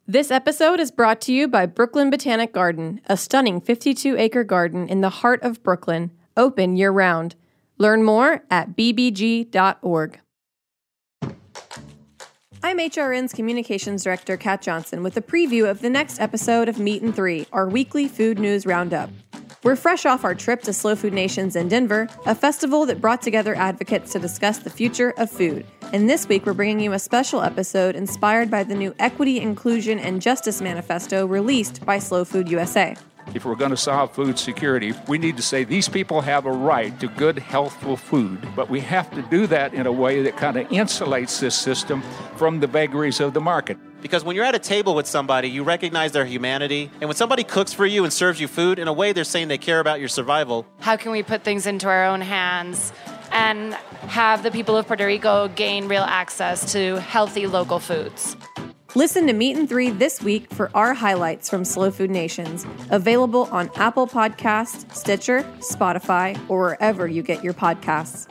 This episode is brought to you by Brooklyn Botanic Garden, a stunning 52-acre garden in the heart of Brooklyn, open year-round. Learn more at bbg.org. I'm HRN's Communications Director, Kat Johnson, with a preview of the next episode of Meat and Three, our weekly food news roundup. We're fresh off our trip to Slow Food Nations in Denver, a festival that brought together advocates to discuss the future of food. And this week, we're bringing you a special episode inspired by the new Equity, Inclusion, and Justice Manifesto released by Slow Food USA. If we're going to solve food security, we need to say these people have a right to good, healthful food, but we have to do that in a way that kind of insulates this system from the vagaries of the market. Because when you're at a table with somebody, you recognize their humanity. And when somebody cooks for you and serves you food, in a way, they're saying they care about your survival. How can we put things into our own hands and have the people of Puerto Rico gain real access to healthy local foods? Listen to Meat and Three this week for our highlights from Slow Food Nations, available on Apple Podcasts, Stitcher, Spotify, or wherever you get your podcasts.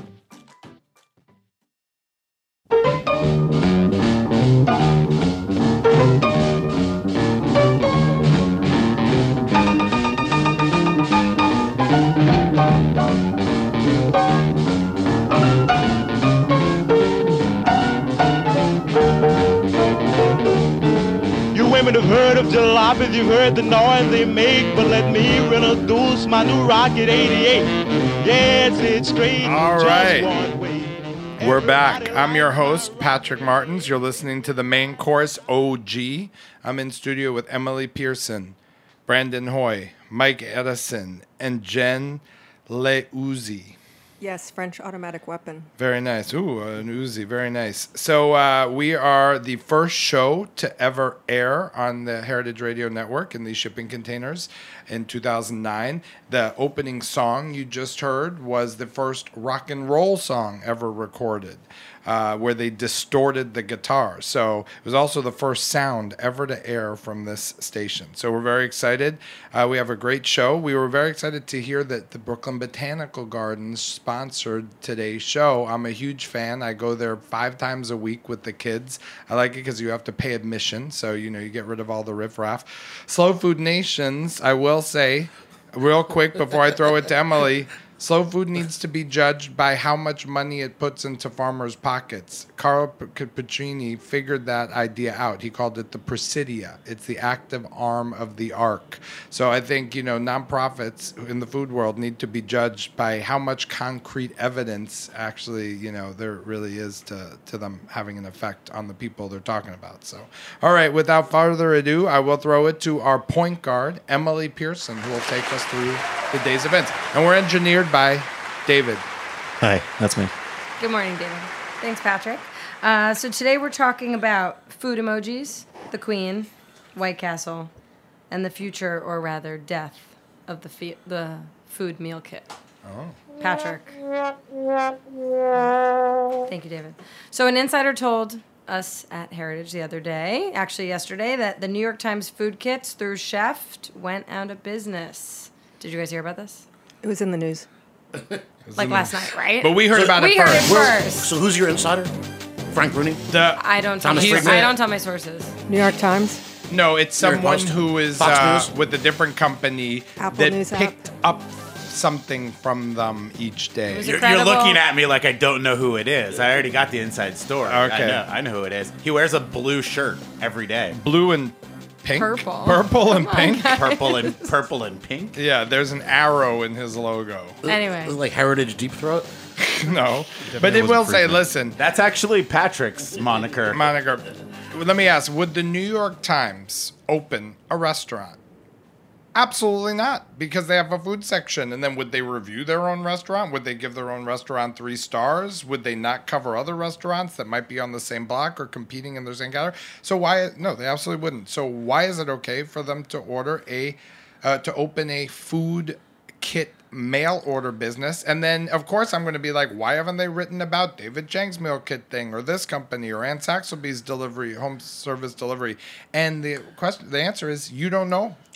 Women have heard of jalopies, you've heard the noise they make, but let me introduce my new Rocket 88. Yes, it's straight. All right. We're back. I'm your host, Patrick Martins. You're listening to the Main Course OG. I'm in studio with Emily Pearson, Brandon Hoy, Mike Edison, and Jen Leuzzi. Yes, French automatic weapon. Very nice. Ooh, an Uzi. Very nice. So we are the first show to ever air on the Heritage Radio Network in these shipping containers in 2009. The opening song you just heard was the first rock and roll song ever recorded, where they distorted the guitar. So it was also the first sound ever to air from this station. So we're very excited. We have a great show. We were very excited to hear that the Brooklyn Botanical Gardens sponsored today's show. I'm a huge fan. I go there 5 times a week with the kids. I like it because you have to pay admission. So, you get rid of all the riffraff. Slow Food Nations, I will say, real quick before I throw it to Emily, slow food needs to be judged by how much money it puts into farmers' pockets. Carlo Pacini figured that idea out. He called it the Presidia. It's the active arm of the arc. So I think, nonprofits in the food world need to be judged by how much concrete evidence actually, there really is to them having an effect on the people they're talking about. So, all right, without further ado, I will throw it to our point guard, Emily Pearson, who will take us through the day's events. And we're engineered by David. Hi, that's me. Good morning, David. Thanks, Patrick. So today we're talking about food emojis, the Queen, White Castle, and the future, or rather death, of the food meal kit. Oh. Patrick. Thank you, David. So an insider told us at Heritage the other day, actually yesterday, that the New York Times food kits through Chef went out of business. Did you guys hear about this? It was in the news. Like last night, right? But we heard about it We heard it first. first. So who's your insider? Frank Rooney? I don't tell my sources. New York Times. No, it's New York someone Post? who is Fox News? with a different company Apple that News app. picked up something from them each day. was You're incredible. looking at me like I don't know who it is. I already got the inside story. Okay. I know who it is. He wears a blue shirt every day. Blue and pink? Purple. Purple and pink? Purple and pink. Yeah, there's an arrow in his logo. Anyway. Like Heritage Deep Throat? No. But it will say, listen, That's actually Patrick's moniker. Monica, let me ask, would the New York Times open a restaurant? Absolutely not, because they have a food section. And then would they review their own restaurant? Would they give their own restaurant 3 stars? Would they not cover other restaurants that might be on the same block or competing in the same category? So why? No, they absolutely wouldn't. So why is it okay for them to open a food kit mail order business? And then, of course, I'm going to be like, why haven't they written about David Chang's meal kit thing, or this company, or Ann Saxelby's delivery, home service delivery? And the answer is, you don't know.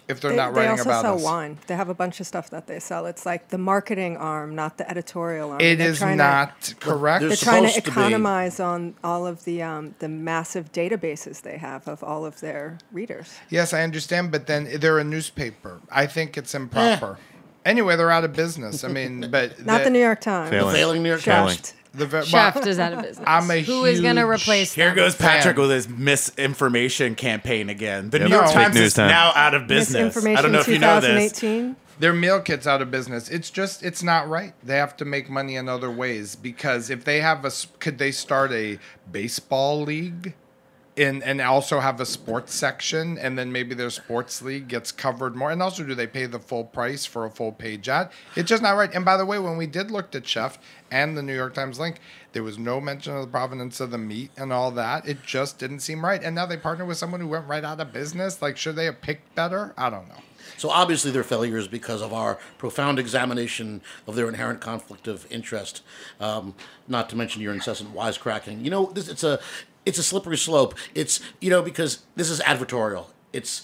if they're not writing about us. They also sell wine. They have a bunch of stuff that they sell. It's like the marketing arm, not the editorial arm. It is not correct. They're trying to economize on all of the massive databases they have of all of their readers. Yes, I understand, but then they're a newspaper. I think it's improper. Anyway, they're out of business. I mean, but not the New York Times. Failing New York Times. Shaft is out of business. Who is going to replace Here them? goes Patrick fan. with his misinformation campaign again. The Yep. New York Fake Times news is time. now out of business. Misinformation I don't know if you know this. 2018. Their meal kit's out of business. It's not right. They have to make money in other ways because if they have could they start a baseball league? And also have a sports section, and then maybe their sports league gets covered more. And also, do they pay the full price for a full page ad? It's just not right. And by the way, when we did look at Chef and the New York Times link, there was no mention of the provenance of the meat and all that. It just didn't seem right. And now they partner with someone who went right out of business. Like, should they have picked better? I don't know. So obviously they're failures because of our profound examination of their inherent conflict of interest. Not to mention your incessant wisecracking. You know, it's a slippery slope. It's, because this is advertorial. It's,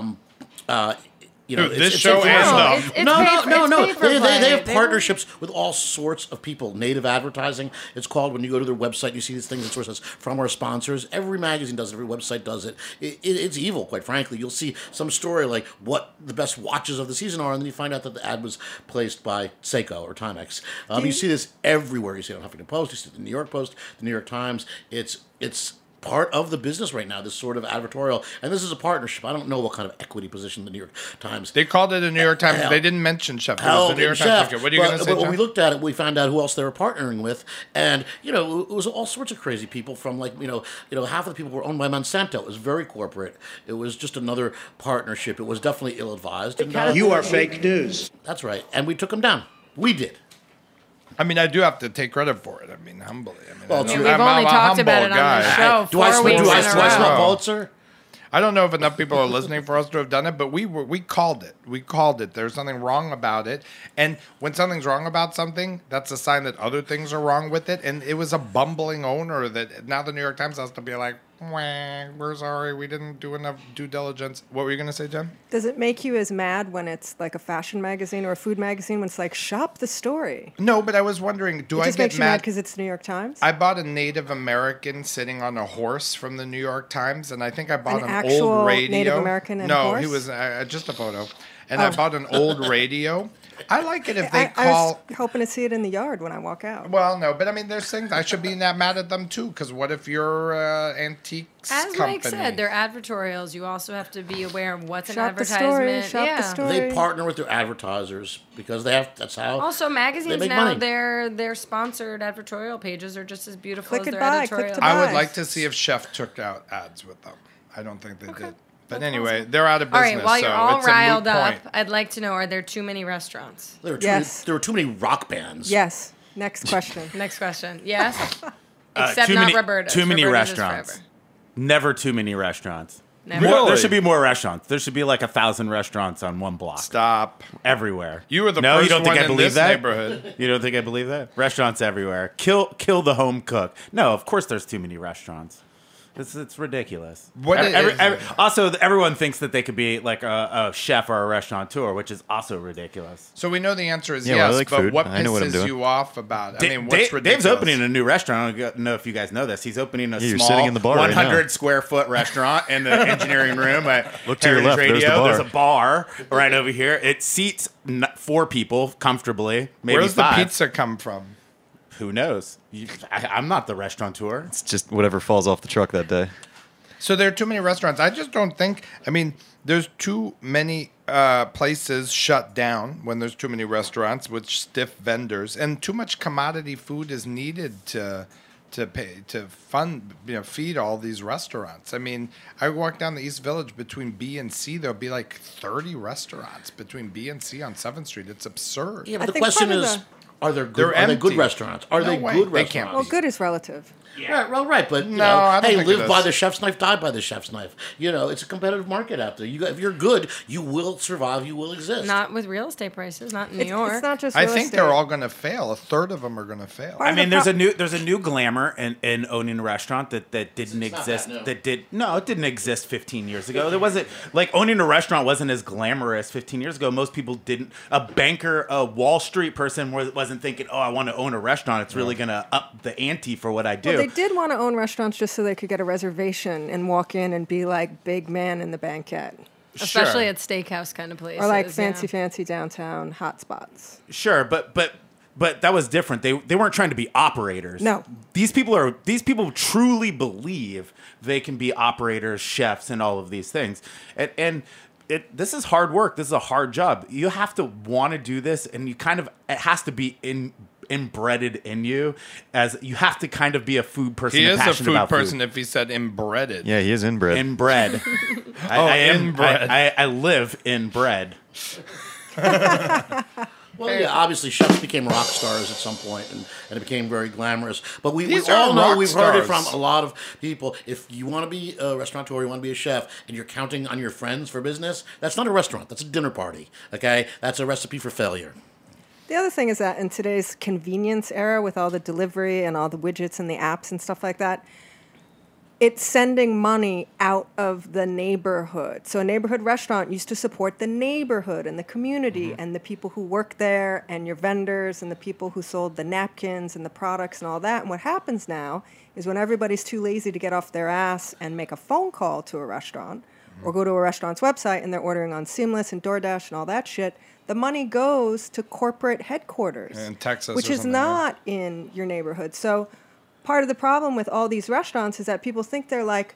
This it's show informational. and No. It's pay for They have play. partnerships with all sorts of people. Native advertising, it's called. When you go to their website, you see these things. It says from our sponsors. Every magazine does it. Every website does it. It's evil, quite frankly. You'll see some story like what the best watches of the season are, and then you find out that the ad was placed by Seiko or Timex. You see this everywhere. You see it on Huffington Post. You see it in the New York Post, the New York Times. It's part of the business right now, this sort of advertorial. And this is a partnership. I don't know what kind of equity position the New York Times. They called it a New York Times. They didn't mention Chef. It was the New York Times. What are you going to say, But when John? we looked at it, we found out who else they were partnering with. And, it was all sorts of crazy people from half of the people were owned by Monsanto. It was very corporate. It was just another partnership. It was definitely ill-advised. And, You are fake news. That's right. And we took them down. We did. I mean, I do have to take credit for it. I mean, humbly. Well, We've only talked about it on the show Do I 4 weeks in a smell row. Pulitzer? I don't know if enough people are listening for us to have done it, but we called it. We called it. There's something wrong about it. And when something's wrong about something, that's a sign that other things are wrong with it. And it was a bumbling owner that now the New York Times has to be like, we're sorry, we didn't do enough due diligence. What were you going to say, Jen? Does it make you as mad when it's like a fashion magazine or a food magazine when it's like, shop the story? No, but I was wondering, do It I just get makes you mad mad? because it's the New York Times? I bought a Native American sitting on a horse from the New York Times, and I think I bought An an actual old radio. Native American and No, horse? he was just a photo. And I bought an old radio. I like it if they I call. was hoping to see it in the yard when I walk out. Well, no, but I mean, there's things I should be not mad at them too. Because what if you're antiques As company? Mike said, they're advertorials. You also have to be aware of what's an Shop the story, advertisement. shop the story. They partner with their advertisers because that's how. Also, magazines they make now, money. their sponsored advertorial pages are just as beautiful Click as it their by, click editorial. to I would buy. like to see if Chef took out ads with them. I don't think they did. But anyway, they're out of All business. right, while you're so all it's a moot riled up, point. I'd like to know, are there too many restaurants? There were too Yes. many, there were too many rock bands. Yes. Next question. Next question. Yes? Except too not many, Roberta's. Too many Roberta's is restaurants. forever. Never too many restaurants. Never. More- Really? There should be more restaurants. There should be like 1,000 restaurants on one block. Stop. Everywhere. You were the no, first you don't think one I in believe this that? neighborhood. You don't think I believe that? Restaurants everywhere. Kill the home cook. No, of course there's too many restaurants. It's ridiculous. What also, everyone thinks that they could be like a chef or a restaurateur, which is also ridiculous. So we know the answer is Yeah, well, I yes, like but food. what I know what I'm pisses doing. you off about it? I mean, what's ridiculous? Dave's opening a new restaurant. I don't know if you guys know this. He's opening a Yeah, you're small sitting in the bar right 100 now. square foot restaurant in the engineering room at Look to your Heritage left, there's the Radio. bar. There's a bar right over here. It seats 4 people comfortably, maybe Where's 5. the pizza come from? Who knows? I'm not the restaurateur. It's just whatever falls off the truck that day. So there are too many restaurants. I just don't think. I mean, there's too many places shut down when there's too many restaurants with stiff vendors, and too much commodity food is needed to feed all these restaurants. I mean, I walk down the East Village between B and C. There'll be like 30 restaurants between B and C on 7th Street. It's absurd. Yeah, but I the think question part of is, the- are there They're good? Are they good empty. restaurants? Are No they way. good They can't restaurants? Well, good is relative. Right, well, right, but you No, know, I don't hey, think live it by is. the chef's knife, die by the chef's knife. You know, it's a competitive market out there. If you're good, you will survive. You will exist. Not with real estate prices, not in New York. It's not just I real think estate. they're all going to fail. A third of them are going to fail. Part I of mean, the there's a new glamour in owning a restaurant that didn't not exist. that new. It didn't exist 15 years ago. There wasn't like owning a restaurant wasn't as glamorous 15 years ago. Most people didn't. A banker, a Wall Street person wasn't thinking, oh, I want to own a restaurant. It's really going to up the ante for what I do. Well, they did want to own restaurants just so they could get a reservation and walk in and be like big man in the banquette. Especially at steakhouse kind of places. Or like yeah. fancy downtown hotspots. Sure, but that was different. They weren't trying to be operators. No. These people truly believe they can be operators, chefs, and all of these things. And this is hard work. This is a hard job. You have to want to do this, and it has to be inbred in you, as you have to kind of be a food person. He and is a passionate food about person if he said inbreaded. Yeah, he is inbred. Inbred. Inbred. I live in bread. Well, yeah, obviously chefs became rock stars at some point, and it became very glamorous. But we These all aren't know, rock we've heard it stars. from a lot of people. If you want to be a restaurateur, you want to be a chef, and you're counting on your friends for business, that's not a restaurant. That's a dinner party, okay? That's a recipe for failure. The other thing is that in today's convenience era with all the delivery and all the widgets and the apps and stuff like that, it's sending money out of the neighborhood. So a neighborhood restaurant used to support the neighborhood and the community and the people who work there and your vendors and the people who sold the napkins and the products and all that. And what happens now is when everybody's too lazy to get off their ass and make a phone call to a restaurant or go to a restaurant's website and they're ordering on Seamless and DoorDash and all that shit, the money goes to corporate headquarters. In Texas which or is something, not in your neighborhood. So part of the problem with all these restaurants is that people think they're like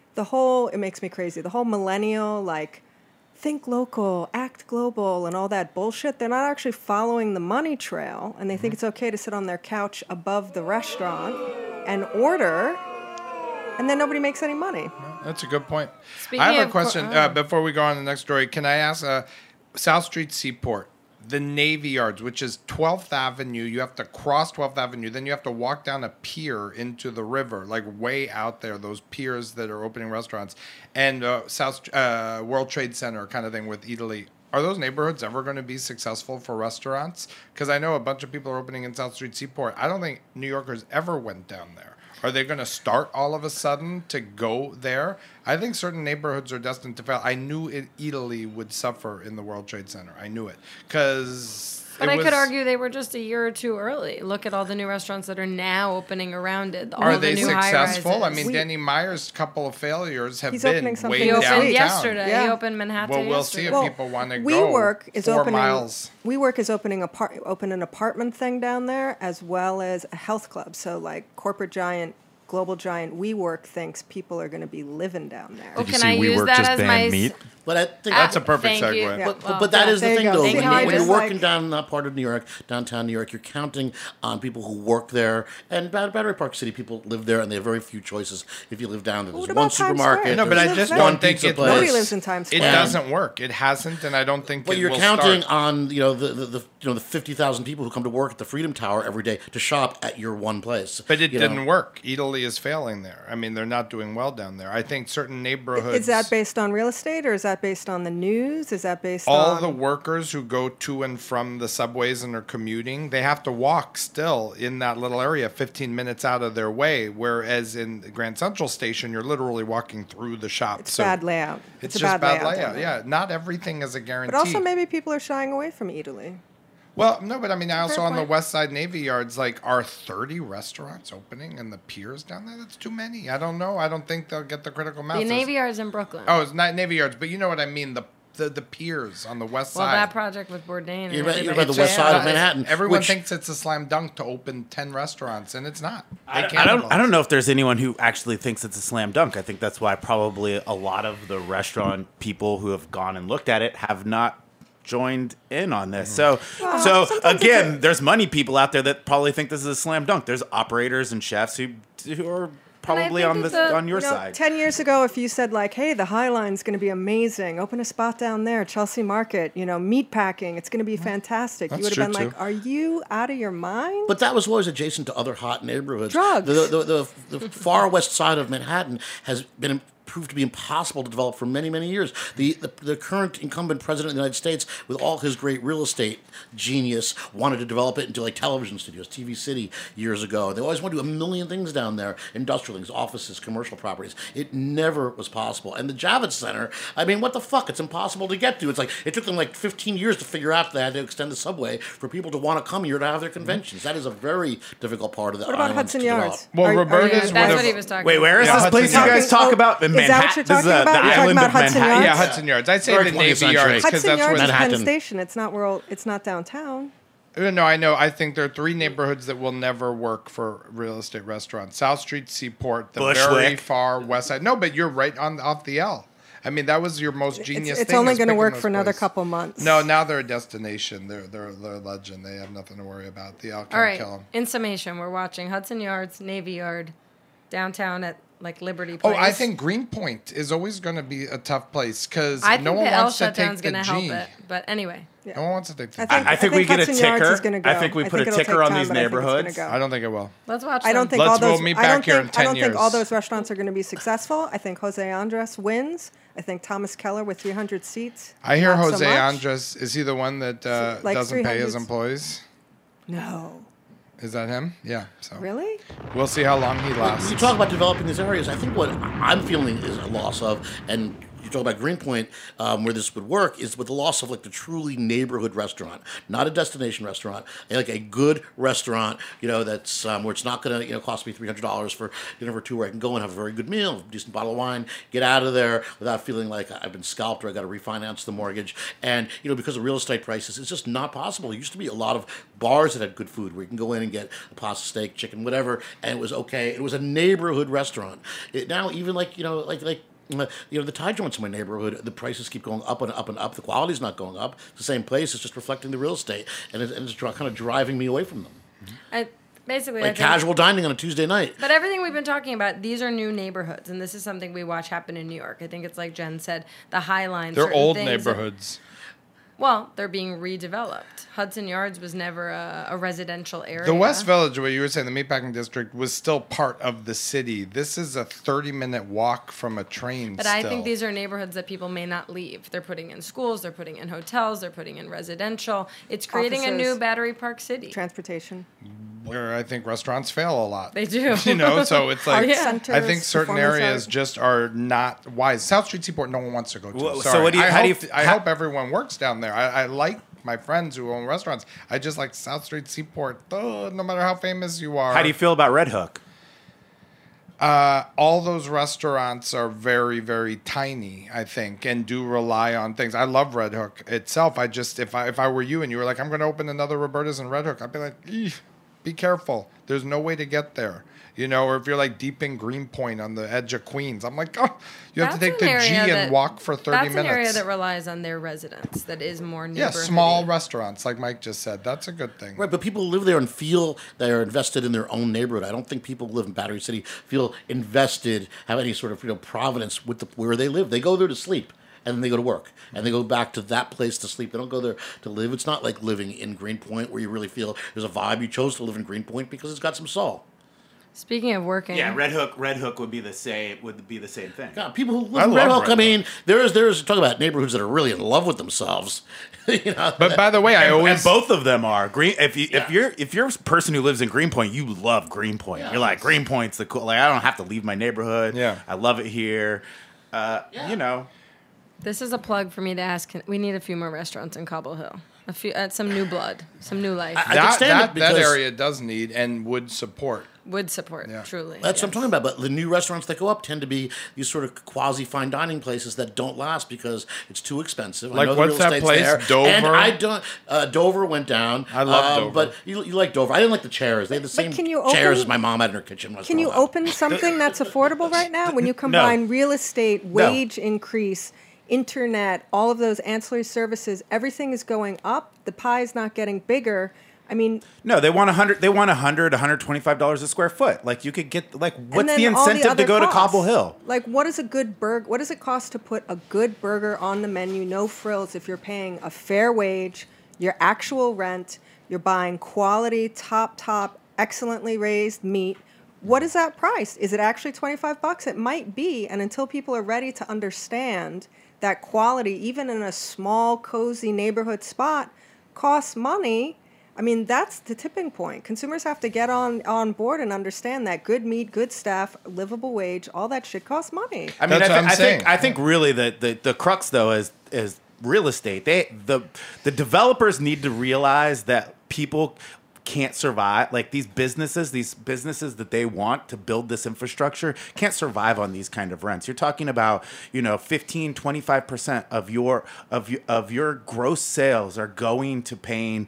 it makes me crazy, the whole millennial, like, think local, act global, and all that bullshit. They're not actually following the money trail, and they think it's okay to sit on their couch above the restaurant and order, and then nobody makes any money. That's a good point. Speaking I have a of question before we go on to the next story. Can I ask South Street Seaport, the Navy Yards, which is 12th Avenue. You have to cross 12th Avenue. Then you have to walk down a pier into the river, like way out there, those piers that are opening restaurants. And World Trade Center kind of thing with Italy. Are those neighborhoods ever going to be successful for restaurants? Because I know a bunch of people are opening in South Street Seaport. I don't think New Yorkers ever went down there. Are they going to start all of a sudden to go there? I think certain neighborhoods are destined to fail. I knew Italy would suffer in the World Trade Center. I knew it. But I could argue they were just a year or two early. Look at all the new restaurants that are now opening around it. All Are the they new successful? I high-rises. mean, Danny Meyer's couple of failures have He's been opening something way He this downtown. opened week. yesterday. Yeah. He opened Manhattan Well, we'll see yesterday. if people want to go WeWork is 4 opening. miles. WeWork is opening open an apartment thing down there, as well as a health club. So like global giant WeWork thinks people are going to be living down there. Did you can see I use WeWork that just as banned my meat? But I think That's a perfect Thank you. segue. Yeah. But that is the there you thing, go. though. See When, how when it you're is, working like- down in that part of New York, downtown New York, you're counting on people who work there. And Battery Park City, people live there, and they have very few choices. If you live down there, there's What one about Times supermarket. Square? No, but I there's just One don't think pizza it. place. Nobody lives in Times It Square. doesn't work. It hasn't, and I don't think But it you're will counting start. on the 50,000 people who come to work at the Freedom Tower every day to shop at your one place. But it You know? didn't work. Italy is failing there. I mean, they're not doing well down there. I think certain neighborhoods. Is that based on real estate, or is that based on the news? Is that based all on the workers who go to and from the subways and are commuting, they have to walk still in that little area 15 minutes out of their way, whereas in the Grand Central Station, you're literally walking through the shop. It's bad layout. It's a just bad down layout. there. Yeah, not everything is a guarantee. But also maybe people are shying away from Italy. Well, no, but I mean, I also Fair on the point. West Side Navy Yards, like, are 30 restaurants opening in the piers down there? That's too many. I don't know. I don't think they'll get the critical mass. The Navy Yards in Brooklyn. Oh, it's not Navy Yards, but you know what I mean. The piers on the West well, Side. that project with Bourdain. You're right- and you're right, the everything. West Side of Manhattan. Everyone which- thinks it's a slam dunk to open 10 restaurants, and it's not. I don't know if there's anyone who actually thinks it's a slam dunk. I think that's why probably a lot of the restaurant people who have gone and looked at it have not joined in on this. So again, there's money people out there that probably think this is a slam dunk. There's operators and chefs who are probably think on it's on your You know, side. 10 years ago, if you said like, hey, the High Line's going to be amazing, open a spot down there, Chelsea Market, meat packing, it's going to be fantastic. You That's would have been true, like, too. are you out of your mind? But that was always adjacent to other hot neighborhoods. Drugs. The far west side of Manhattan has been proved to be impossible to develop for many, many years. The current incumbent president of the United States, with all his great real estate genius, wanted to develop it into like television studios, TV City years ago. They always wanted to do a million things down there, industrial things, offices, commercial properties. It never was possible. And the Javits Center, I mean, what the fuck? It's impossible to get to. It's like, it took them like 15 years to figure out that they had to extend the subway for people to want to come here to have their conventions. That is a very difficult part of the What about island Hudson to develop. Yards? Well, Are- are Roberta's you- would That's have- what he was talking Wait, about. where is Yeah, this Hudson place you Yards. guys talk Oh, about? is that what you're talking about? You're talking island about of Hudson Manhattan. Yards? Yeah, Hudson Yards. I'd say Very the 20th Navy century. Yards because Hudson that's Yards where is Penn Manhattan. Station. It's not downtown. No, I know. I think there are three neighborhoods that will never work for real estate restaurants: South Street, Seaport, the very Bushwick. far west side. No, but you're right on off the L. I mean, that was your most genius It's thing. only is going to picking work those for another places. couple months. No, now they're a destination. They're a legend. They have nothing to worry about. The L can't All right. kill them. In summation, we're watching Hudson Yards, Navy Yard, downtown at like Liberty Oh, Place. I think Greenpoint is always going to be a tough place because I think no one the L wants to take shutdown's the going G. to help it. But anyway, No one wants to take the I G. think- I think we get a Hudson Yards is ticker. gonna go. I think we I put think a it'll ticker take on time, these but I think it's gonna neighborhoods. go. I don't think it will. let's watch. I don't think Let's all those. vote me I back don't here in think. I 10 don't think all years. those restaurants are going to be successful. I think Jose Andres wins. I think Thomas Keller with 300 seats. I hear not so Jose much. Andres. Is he the one that like doesn't pay his 300? employees? No, Is that him? Yeah. So really. we'll see how long he lasts. You talk about developing these areas. I think what I'm feeling is a loss of, and you talk about Greenpoint, where this would work, is with the loss of like the truly neighborhood restaurant, not a destination restaurant, like a good restaurant, that's where it's not going to, cost me $300 for dinner for two, where I can go and have a very good meal, a decent bottle of wine, get out of there without feeling like I've been scalped or I got to refinance the mortgage. And, because of real estate prices, it's just not possible. It used to be a lot of bars that had good food where you can go in and get a pasta, steak, chicken, whatever, and it was okay. It was a neighborhood restaurant. Now, even like the Thai joints in my neighborhood, the prices keep going up and up and up. The quality's not going up. It's the same place. It's just reflecting the real estate, and it's kind of driving me away from them. Basically, I Like think, casual dining on a Tuesday night. But everything we've been talking about, these are new neighborhoods, and this is something we watch happen in New York. I think it's like Jen said, the High Line. They're certain old things that- neighborhoods. Well, they're being redeveloped. Hudson Yards was never a residential area. The West Village, what you were saying, the meatpacking district, was still part of the city. This is a 30-minute walk from a train. But still. I think these are neighborhoods that people may not leave. They're putting in schools, they're putting in hotels, they're putting in residential. It's creating a Offices. new Battery Park City. Transportation. where I think restaurants fail a lot. They do. So it's like Yeah. I think Centers, certain performance areas art. just are not wise. South Street Seaport, no one wants to go to. Well, so Sorry. what do you- I how do you hope, f- I how- hope everyone works down there. I like my friends who own restaurants. I just like South Street Seaport. No matter how famous you are. How do you feel about Red Hook? All those restaurants are very, very tiny, I think, and do rely on things. I love Red Hook itself. I just, if I were you and you were like, I'm going to open another Roberta's in Red Hook, I'd be like, "Eeh, be careful. There's no way to get there. Or if you're like deep in Greenpoint on the edge of Queens, I'm like, oh, you have to take the G and walk for 30 That's minutes. an area that relies on their residents. That is more Yeah, neighborhood. small restaurants, like Mike just said. That's a good thing. Right, but people live there and feel they are invested in their own neighborhood. I don't think people who live in Battery City feel invested, have any sort of provenance with where they live. They go there to sleep, and then they go to work, and they go back to that place to sleep. They don't go there to live. It's not like living in Greenpoint where you really feel there's a vibe. You chose to live in Greenpoint because it's got some soul. Speaking of working, Yeah, Red Hook would be the same. Thing. Yeah, people who live in Red Hook. I mean, there's talk about neighborhoods that are really in love with themselves. But by the way, and both of them are green. If you're a person who lives in Greenpoint, you love Greenpoint. Yeah. You're like Greenpoint's the cool. Like I don't have to leave my neighborhood. Yeah, I love it here. This is a plug for me to ask. We need a few more restaurants in Cobble Hill. A few, some new blood, some new life. that area does need and would support. Would support, truly. That's what I'm talking about. But the new restaurants that go up tend to be these sort of quasi fine dining places that don't last because it's too expensive. Like, I know what's the real that estate's place? there. Dover? And I don't. Dover went down. I love Dover. But you like Dover. I didn't like the chairs. They had the same can you chairs open- as my mom had in her kitchen. when I was Can you growing up. open something that's affordable right now when you combine real estate, wage increase, internet, all of those ancillary services? Everything is going up. The pie is not getting bigger. I mean, no, they want $100, $125 a square foot. Like you could get like, what's the all incentive to go to costs. Cobble Hill? Like, what is a good burger? What does it cost to put a good burger on the menu? No frills. If you're paying a fair wage, your actual rent, you're buying quality, top, excellently raised meat. What is that price? Is it actually $25? It might be, and until people are ready to understand that quality, even in a small, cozy neighborhood spot, costs money. I mean, that's the tipping point. Consumers have to get on board and understand that good meat, good staff, livable wage, all that shit costs money. I mean, I think really the crux though is real estate. The developers need to realize that people can't survive, like these businesses that they want to build this infrastructure can't survive on these kind of rents. You're talking about, 15-25% of your gross sales are going to paying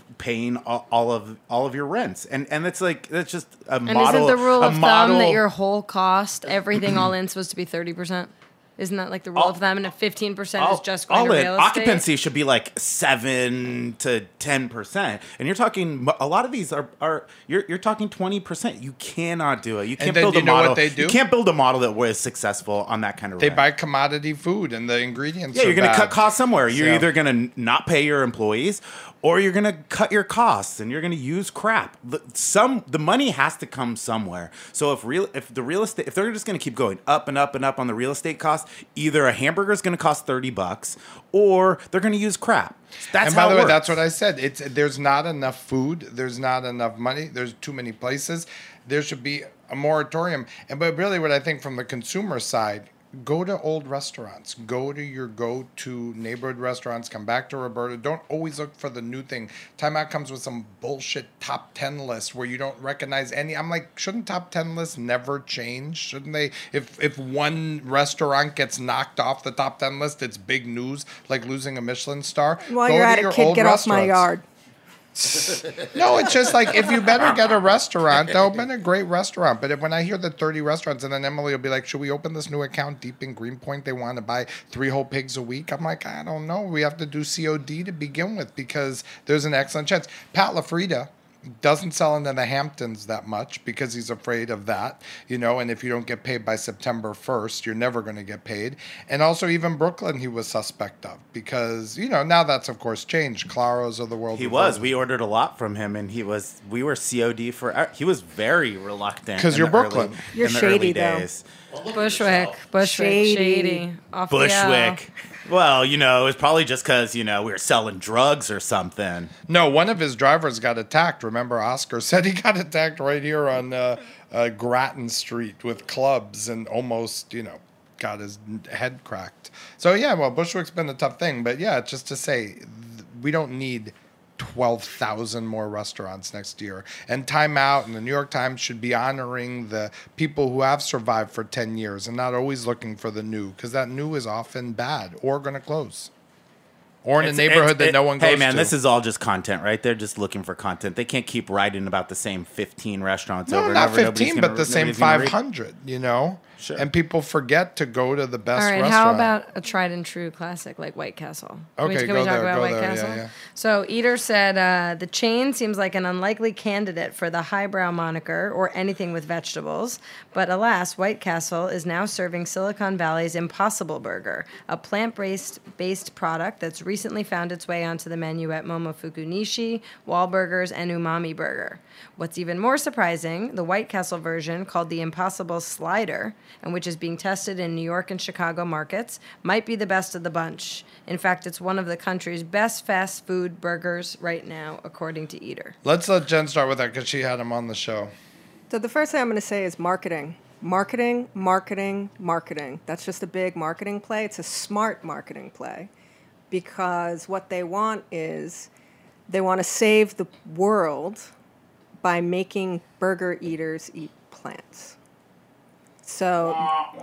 all of your rents, and it's like that's just a model. And isn't the rule of thumb that your whole cost, everything all in, supposed to be 30%? Isn't that like the rule of thumb? And if 15% is just going to real estate? Occupancy should be like 7 to 10%. And you're talking, a lot of these are you're talking 20%. You cannot do it. You can't build a model. What they do? You can't build a model that was successful on that kind of rent. They buy commodity food and the ingredients. Yeah, you're going to cut costs somewhere. You're either going to not pay your employees, or you're going to cut your costs and you're going to use crap. The money has to come somewhere. So if the real estate, if they're just going to keep going up and up and up on the real estate cost, either a hamburger is going to cost $30 or they're going to use crap. That's and by the way, that's what I said. There's not enough food. There's not enough money. There's too many places. There should be a moratorium. But really what I think from the consumer side, go to old restaurants. Go to your go-to neighborhood restaurants. Come back to Roberta. Don't always look for the new thing. Time Out comes with some bullshit top 10 list where you don't recognize any. I'm like, shouldn't top 10 lists never change? Shouldn't they? If one restaurant gets knocked off the top 10 list, it's big news, like losing a Michelin star. While you're at it, kid, get off my yard. No, it's just like, if you better get a restaurant, open a great restaurant. But when I hear the 30 restaurants, and then Emily will be like, should we open this new account deep in Greenpoint? They want to buy 3 whole pigs a week. I'm like, I don't know. We have to do COD to begin with because there's an excellent chance. Pat LaFrida doesn't sell into the Hamptons that much because he's afraid of that, and if you don't get paid by September 1st, you're never going to get paid. And also even Brooklyn, he was suspect of because, now that's of course changed. Claros of the world. He was. We ordered a lot from him and we were COD for, he was very reluctant. Because you're Brooklyn. You're shady though. Bushwick. Shady. Off Bushwick. Well, it was probably just because, we were selling drugs or something. No, one of his drivers got attacked. Remember, Oscar said he got attacked right here on Grattan Street with clubs and almost, got his head cracked. So, yeah, well, Bushwick's been a tough thing. But, yeah, just to say, we don't need 12,000 more restaurants next year. And Time Out and the New York Times should be honoring the people who have survived for 10 years and not always looking for the new, because that new is often bad or going to close. Or in a neighborhood that no one goes to. Hey, man, this is all just content, right? They're just looking for content. They can't keep writing about the same 15 restaurants over and over. No, not 15, but the same 500, Sure. And people forget to go to the best restaurant. All right, how about a tried and true classic like White Castle? Okay, Can we talk about White Castle? Yeah. So Eater said, the chain seems like an unlikely candidate for the highbrow moniker or anything with vegetables. But alas, White Castle is now serving Silicon Valley's Impossible Burger, a plant-based product that's recently found its way onto the menu at Momofuku Nishi, Wahlburgers, and Umami Burger. What's even more surprising, the White Castle version, called the Impossible Slider, and which is being tested in New York and Chicago markets, might be the best of the bunch. In fact, it's one of the country's best fast food burgers right now, according to Eater. Let's let Jen start with that because she had him on the show. So the first thing I'm going to say is marketing. Marketing. That's just a big marketing play. It's a smart marketing play because what they want is they want to save the world by making burger eaters eat plants. So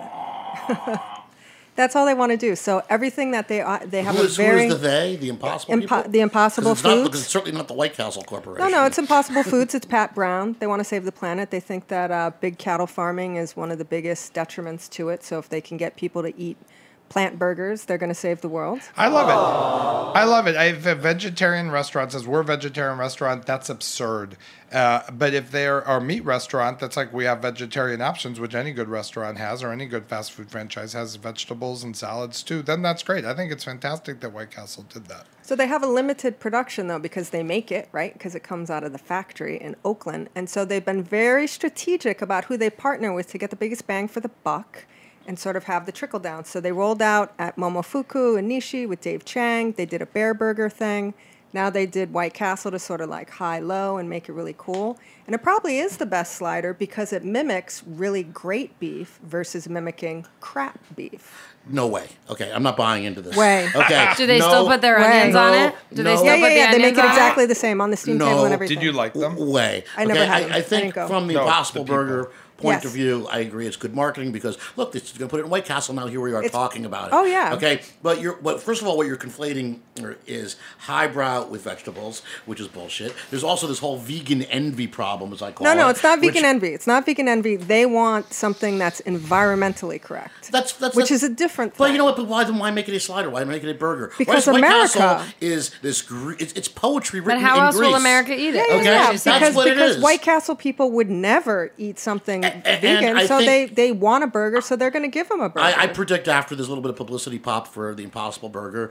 that's all they want to do. So everything that they have who is the they? The Impossible people? The Impossible Foods. Because it's certainly not the White Castle Corporation. No, it's Impossible Foods. It's Pat Brown. They want to save the planet. They think that big cattle farming is one of the biggest detriments to it. So if they can get people to eat plant burgers. They're going to save the world. I love it. I love it. If a vegetarian restaurant says we're a vegetarian restaurant, that's absurd. But if they're a meat restaurant, that's like we have vegetarian options, which any good restaurant has, or any good fast food franchise has vegetables and salads too. Then that's great. I think it's fantastic that White Castle did that. So they have a limited production, though, because they make it, right? Because it comes out of the factory in Oakland. And so they've been very strategic about who they partner with to get the biggest bang for the buck and sort of have the trickle down. So they rolled out at Momofuku and Nishi with Dave Chang. They did a bear burger thing. Now they did White Castle to sort of like high-low and make it really cool. And it probably is the best slider because it mimics really great beef versus mimicking crap beef. No way. Okay, I'm not buying into this. Way. Okay. Do they still put their onions on it? Do they still put the onions They make it on exactly the same on the steam table and everything. Did you like them? Way. I never had them. I think from the Impossible the people. Burger point Yes. of view, I agree it's good marketing because look, this is going to put it in White Castle. Now here we are talking about it. Oh, yeah. Okay, but first of all, what you're conflating is highbrow with vegetables, which is bullshit. There's also this whole vegan envy problem, as I call it. No, it's not vegan envy. It's not vegan envy. They want something that's environmentally correct. Which is a different thing. But you know what? But why make it a slider? Why make it a burger? Because White America Castle is this. It's poetry written in But how else Greece. will America eat it? Okay, Because that's what it is. White Castle people would never eat something vegan, I so think- they want a burger, so they're going to give them a burger. I predict after this little bit of publicity pop for the Impossible Burger,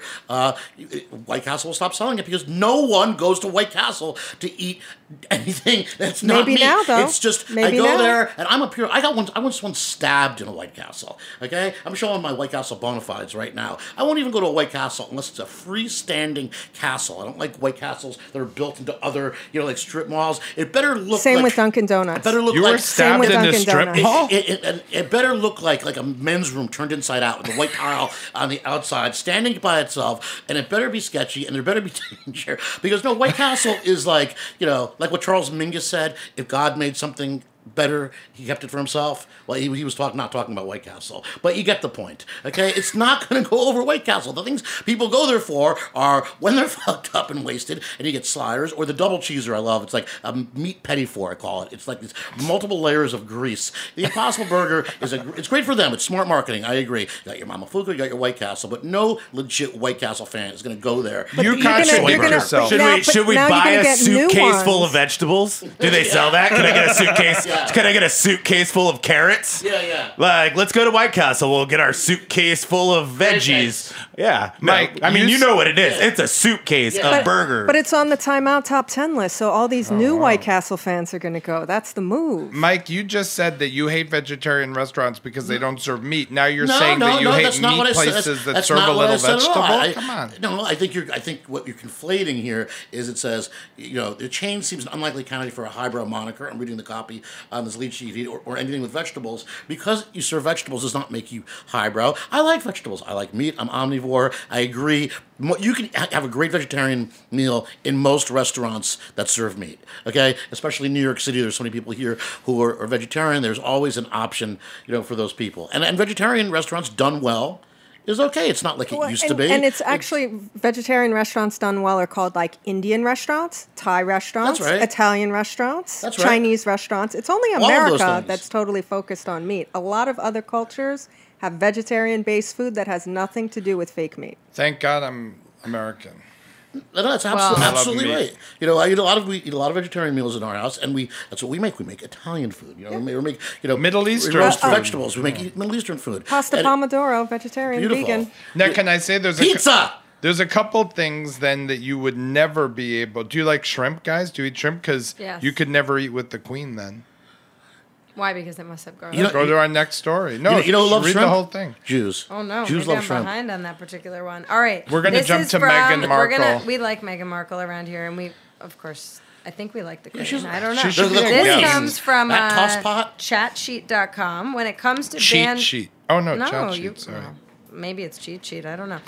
White Castle will stop selling it because no one goes to White Castle to eat anything that's not Maybe meat. now, though. It's just Maybe I go now. there and I'm a pure. I once stabbed in a White Castle. Okay, I'm showing my White Castle bona fides right now. I won't even go to a White Castle unless it's a freestanding castle. I don't like White Castles that are built into other, like strip malls. It better look. Same like, with Dunkin' Donuts. It better look You like were stabbed in the strip mall? It better look like a men's room turned inside out with a white tile on the outside, standing by itself, and it better be sketchy, and there better be danger. Because no, White Castle is like like what Charles Mingus said: if God made something better, he kept it for himself. Well, he was not talking about White Castle, but you get the point. Okay, it's not going to go over White Castle. The things people go there for are when they're fucked up and wasted, and you get sliders or the double cheeser. I love. It's like a meat petit four. I call it. It's like these multiple layers of grease. The Impossible Burger it's great for them. It's smart marketing. I agree. You got your Momofuku, you got your White Castle, but no legit White Castle fan is going to go there. You contradict yourself. Should we buy a suitcase full of vegetables? Do they sell that? Can I get a suitcase? Can I get a suitcase full of carrots? Yeah. Like, let's go to White Castle. We'll get our suitcase full of veggies. Yeah, Mike, I mean, you know what it is. It's a suitcase of burgers. But it's on the timeout top 10 list, so all these new White Castle fans are going to go. That's the move. Mike, you just said that you hate vegetarian restaurants because they don't serve meat. Now you're No, saying that you hate that's not meat what I said. places that That's serve not a what I little said at all. vegetable. Come on. No, I think what you're conflating here is it says the chain seems an unlikely candidate for a highbrow moniker. I'm reading the copy on this lead sheet or anything with vegetables. Because you serve vegetables does not make you highbrow. I like vegetables. I like meat. I'm omnivore. I agree. You can have a great vegetarian meal in most restaurants that serve meat. Okay, especially in New York City. There's so many people here who are vegetarian. There's always an option, for those people. And vegetarian restaurants done well is okay. It's not like it used to be. And it's actually vegetarian restaurants done well are called like Indian restaurants, Thai restaurants, That's right. Italian restaurants, That's right. Chinese restaurants. It's only All of those America things. that's totally focused on meat. A lot of other cultures have vegetarian-based food that has nothing to do with fake meat. Thank God I'm American. No, that's Well- absolutely I love right. I eat a lot of vegetarian meals in our house, and that's what we make. We make Italian food. We make Middle Eastern we roast food. vegetables. We make Middle Eastern food. Pasta And- pomodoro, vegetarian, Beautiful. vegan. Now, can I say there's Pizza! There's a couple things then that you would never be able. Do you like shrimp, guys? Do you eat shrimp? Because Yes. you could never eat with the queen then. Why? Because they must have garlic. Go to our next story. No, you know who loves read shrimp? the whole thing. Jews. Oh no, Jews maybe love I'm shrimp. behind on that particular one. All right, We're gonna this jump is to from- Meghan Markle. We like Meghan Markle around here, and we, of course, I think we like the queen. she's- I don't know. she should be a This queen. comes from That tosspot? chatsheet.com. When it comes to Cheat band, sheet. Oh no, no, chat you, sheet. Sorry. well, maybe it's cheat sheet. I don't know.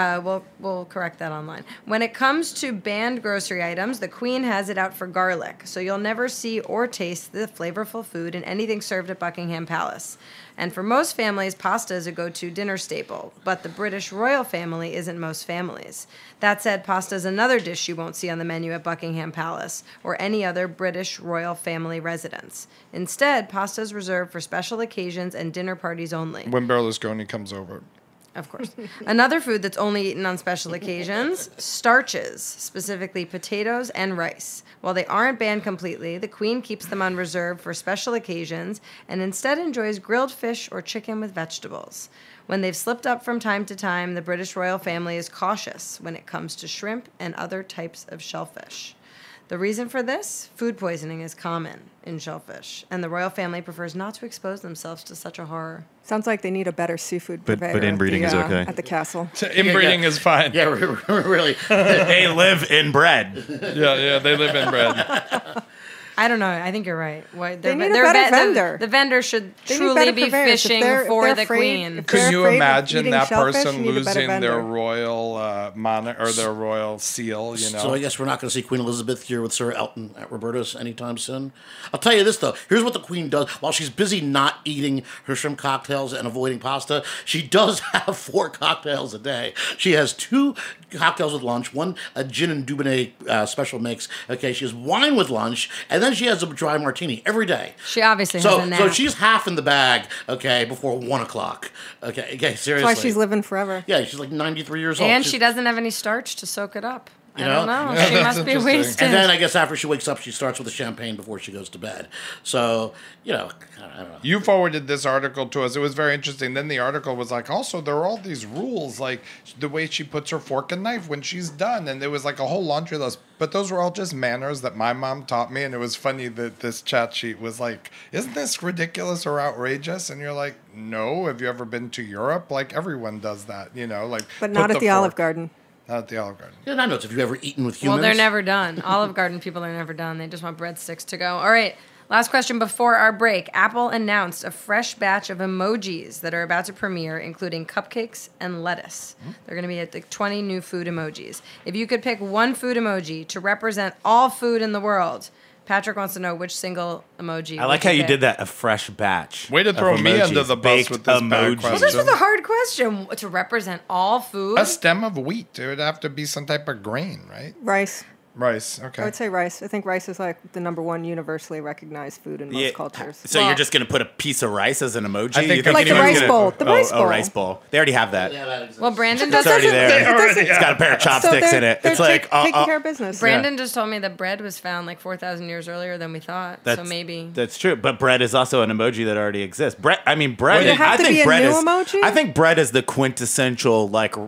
We'll correct that online. When it comes to banned grocery items, the Queen has it out for garlic, so you'll never see or taste the flavorful food in anything served at Buckingham Palace. And for most families, pasta is a go-to dinner staple, but the British royal family isn't most families. That said, pasta is another dish you won't see on the menu at Buckingham Palace or any other British royal family residence. Instead, pasta is reserved for special occasions and dinner parties only. When Berlusconi comes over. Of course. Another food that's only eaten on special occasions, starches, specifically potatoes and rice. While they aren't banned completely, the Queen keeps them on reserve for special occasions and instead enjoys grilled fish or chicken with vegetables. When they've slipped up from time to time, the British royal family is cautious when it comes to shrimp and other types of shellfish. The reason for this? Food poisoning is common in shellfish, and the royal family prefers not to expose themselves to such a horror. Sounds like they need a better seafood But purveyor inbreeding is okay. at the castle. Inbreeding is fine. Yeah, really. They live in bread. Yeah, they live in bread. I don't know. I think you're right. Why, They need a better vendor. The vendor should They need truly better be purveyors. If fishing they're for the afraid- Queen. if they're Can you afraid of imagine eating that shellfish, person you need a better losing their vendor. royal or their royal seal? You know. So I guess we're not going to see Queen Elizabeth here with Sir Elton at Roberta's anytime soon. I'll tell you this, though. Here's what the Queen does. While she's busy not eating her shrimp cocktails and avoiding pasta, she does have 4 cocktails a day. She has 2 cocktails with lunch, one a gin and Dubonnet special mix. Okay, she has wine with lunch, and then she has a dry martini every day. She obviously has So, a nap. so she's half in the bag, okay, before 1 o'clock. Okay, seriously. That's why she's living forever. Yeah, she's like 93 years old. And She's- she doesn't have any starch to soak it up. You I don't know? know. Yeah, She that's must be interesting. wasted. And then I guess after she wakes up, she starts with the champagne before she goes to bed. So, I don't know. You forwarded this article to us. It was very interesting. Then the article was like, also, there are all these rules, like the way she puts her fork and knife when she's done. And there was like a whole laundry list. But those were all just manners that my mom taught me. And it was funny that this chat sheet was like, isn't this ridiculous or outrageous? And you're like, no. Have you ever been to Europe? Like, everyone does that, like. But not put at the Olive fork- Garden. Not at the Olive Garden. Yeah, I know. Have you ever eaten with humans? Well, they're never done. Olive Garden people are never done. They just want breadsticks to go. All right. Last question before our break. Apple announced a fresh batch of emojis that are about to premiere, including cupcakes and lettuce. They're going to be at like 20 new food emojis. If you could pick one food emoji to represent all food in the world, Patrick wants to know which single emoji. I like how you did that, a fresh batch. Way to of throw me emojis, under the bus baked with this bad emojis. Well, this was a hard question to represent all food. A stem of wheat. It would have to be some type of grain, right? Rice. Rice. Okay. I would say rice. I think rice is like the #1 universally recognized food in most cultures. So you're just going to put a piece of rice as an emoji? I think You like the anyone's rice gonna- bowl. The rice bowl. rice bowl. They already have that. Well, Brandon It's just already there. it doesn't- It's got a pair of chopsticks they're- in it. they're It's like taking care of business. Brandon just told me that bread was found like 4,000 years earlier than we thought. So That's- maybe. That's true, but bread is also an emoji that already exists. Bread. I mean, Would bread. it have I to think be a bread new is. emoji? I think bread is the quintessential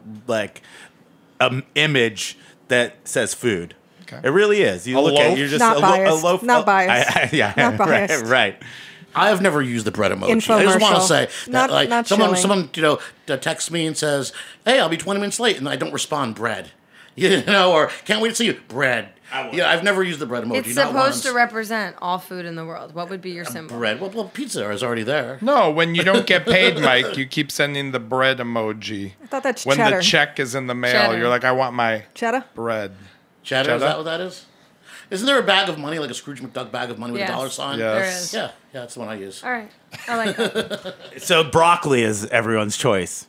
image that says food. Okay. It really is. You A look loaf? at you're just Not a biased. loaf. Not biased. Yeah, Not biased. Right. I have never used the bread emoji. I just want to Infomercial. say that, Not someone, shilling. texts me and says, "Hey, I'll be 20 minutes late," and I don't respond. Bread, or can't wait to see you. Bread. Yeah, I've never used the bread emoji. It's not supposed once. to represent all food in the world. What would be your symbol? Bread. Well, pizza is already there. No, when you don't get paid, Mike, you keep sending the bread emoji. I thought that's When cheddar. the check is in the mail, Cheddar. you're like, I want my Cheddar? bread. Cheddar, is Cheddar? that what that is? Isn't there a bag of money, like a Scrooge McDuck bag of money with Yes. a dollar sign? Yes. There is. Yeah, that's the one I use. All right. I like that. So broccoli is everyone's choice.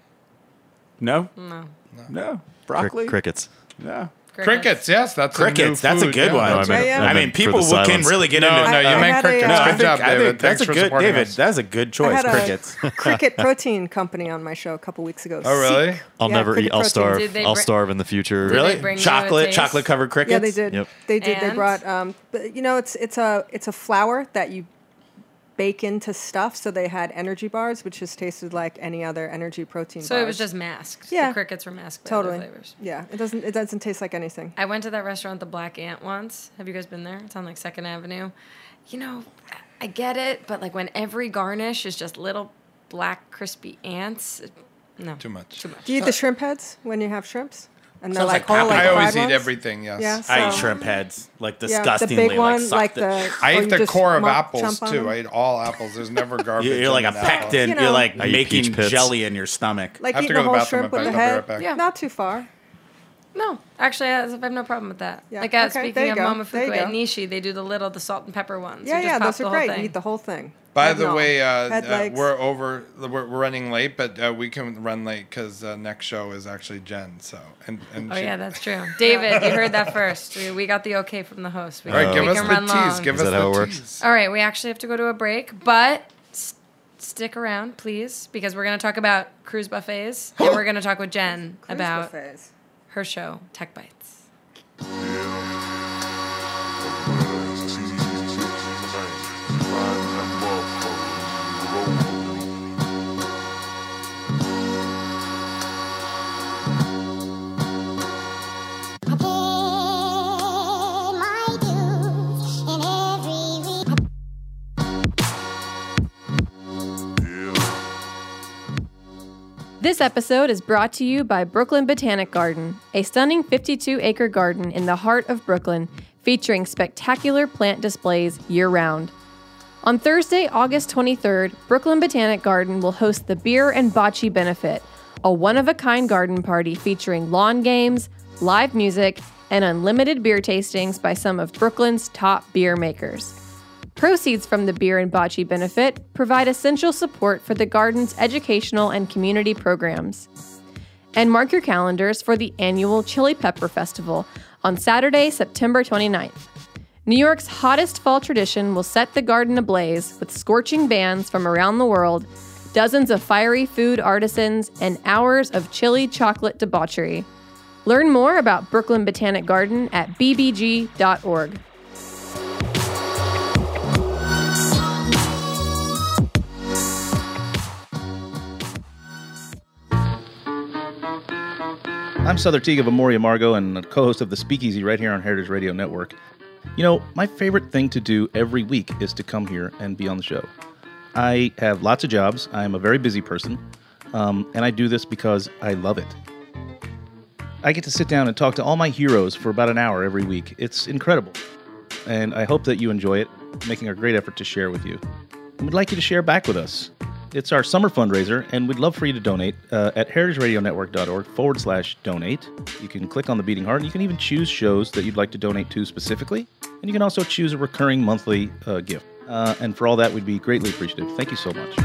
No. No. Broccoli. Crickets. No. Crickets, yes, that's Crickets. A new That's a food, good yeah. one. No, I meant- Yeah, yeah. I I mean, meant for people the can silence. really get No, into. no, you I meant had a, crickets. I Good job, I David. think that's Thanks a for good, supporting David. us. That's a good I choice. had Crickets. a cricket protein company on my show a couple weeks ago. Oh, really? Seek. I'll Yeah, never cricket eat. I'll protein. starve. Did they I'll br- starve in the future. Did Really? they bring you a Chocolate taste? covered crickets. Yeah, they did. Yep. They did. They And? brought. But, it's a flour that you bake into stuff. So they had energy bars, which just tasted like any other energy protein. So bars. it was just masked. Yeah. The crickets were masked by totally. other flavors. Yeah, it doesn't taste like anything. I went to that restaurant, The Black Ant, once. Have you guys been there? It's on like 2nd Avenue. I get it, but like when every garnish is just little black crispy ants, no. Too much. Too much. Do you eat the shrimp heads when you have shrimps? And they're Sounds like like whole, like I always fried eat ones? everything, yes. Yeah, I eat so- shrimp heads, like Yeah, disgustingly. the big one, suck like the- the. I or eat you the just core of chomp apples, on too. them. I eat all apples. There's never garbage. You're like a in an apple. pectin. You You're know. like I eat making peach pits. jelly in your stomach. Like I have to eating go a to the whole bathroom shrimp if with I the don't be head. right back. Yeah. Not too far. No, actually, I have no problem with that. Yeah, Like, okay, speaking there you of go, Momofuku there you at go. Nishi, they do the salt and pepper ones. Yeah, You just pop those the are whole great. thing. You eat the whole thing. By Head the and way, Head, legs. we're running late, but we can run late because next show is actually Jen. So and Oh, she- yeah, that's true. David, you heard that first. We got the okay from the host. We All right, can- give we us can the run tease. long. Give Is us that the how it works? tease. All right, we actually have to go to a break, but stick around, please, because we're going to talk about cruise buffets, and we're going to talk with Jen about her show, Tech Bites. This episode is brought to you by Brooklyn Botanic Garden, a stunning 52-acre garden in the heart of Brooklyn, featuring spectacular plant displays year-round. On Thursday, August 23rd, Brooklyn Botanic Garden will host the Beer and Bocce Benefit, a one-of-a-kind garden party featuring lawn games, live music, and unlimited beer tastings by some of Brooklyn's top beer makers. Proceeds from the Beer and Bocce Benefit provide essential support for the garden's educational and community programs. And mark your calendars for the annual Chili Pepper Festival on Saturday, September 29th. New York's hottest fall tradition will set the garden ablaze with scorching bands from around the world, dozens of fiery food artisans, and hours of chili chocolate debauchery. Learn more about Brooklyn Botanic Garden at bbg.org. I'm Souther Teague of Amoria Margot and a co-host of The Speakeasy right here on Heritage Radio Network. You know, my favorite thing to do every week is to come here and be on the show. I have lots of jobs. I'm a very busy person, and I do this because I love it. I get to sit down and talk to all my heroes for about an hour every week. It's incredible, and I hope that you enjoy it, making a great effort to share with you. And we'd like you to share back with us. It's our summer fundraiser, and we'd love for you to donate at heritageradionetwork.org/donate. You can click on the beating heart, and you can even choose shows that you'd like to donate to specifically, and you can also choose a recurring monthly gift. And for all that, we'd be greatly appreciative. Thank you so much.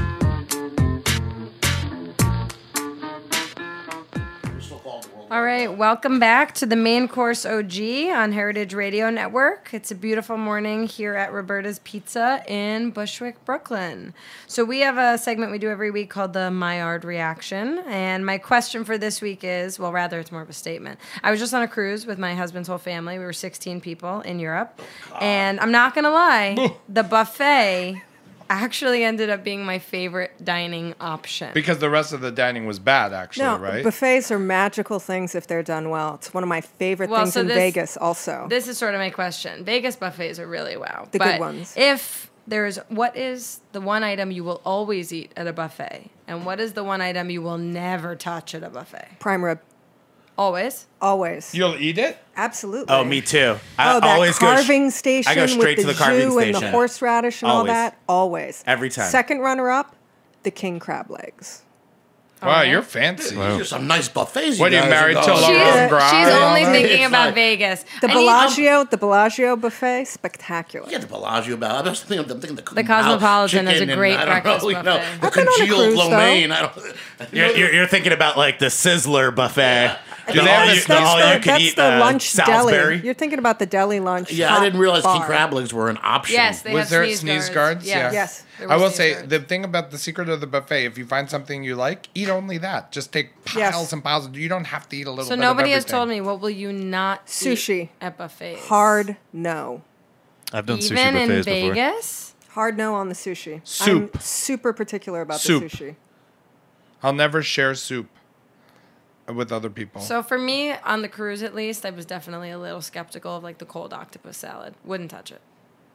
All right, welcome back to the Main Course OG on Heritage Radio Network. It's a beautiful morning here at Roberta's Pizza in Bushwick, Brooklyn. So we have a segment we do every week called the Maillard Reaction, and my question for this week is, well, rather it's more of a statement. I was just on a cruise with my husband's whole family. We were 16 people in Europe, and I'm not going to lie, the buffet actually ended up being my favorite dining option. Because the rest of the dining was bad, actually, No, right? buffets are magical things if they're done well. It's one of my favorite things in Vegas also. This is sort of my question. Vegas buffets are really wow. The good ones. What is the one item you will always eat at a buffet? And what is the one item you will never touch at a buffet? Prime rib. Always? Always. You'll eat it? Absolutely. Oh, me too. That carving station I go straight with to the the carving jus and station. the horseradish and Always. all that. Always. Every time. Second runner-up, the king crab legs. Wow, you're fancy. These are some nice buffets. What, are you guys married are to going. Laurent Gras? She's only thinking It's about not- Vegas. The Bellagio buffet, spectacular. Yeah, the Bellagio. I'm just thinking, I'm thinking The Cosmopolitan is a great breakfast buffet. The I've been on a congealed cruise, lo though. mein. You're thinking about like the Sizzler buffet. Do they have a- That's the lunch deli. You're thinking about the deli lunch. Yeah, I didn't realize bar. king crab legs were an option. Yes, they Was have there sneeze guards? Yeah. Yes. There were I will sneeze say guards. the thing about the secret of the buffet, if you find something you like, eat only that. Just take piles and piles. You don't have to eat a little So bit nobody of has everything. told me, what will you not Sushi. eat at buffets? Hard no. I've done Even sushi in buffets before. Vegas? Hard no on the sushi. Soup. I'm super particular about Soup. the sushi. I'll never share soup with other people. So for me, on the cruise at least, I was definitely a little skeptical of like the cold octopus salad. Wouldn't touch it.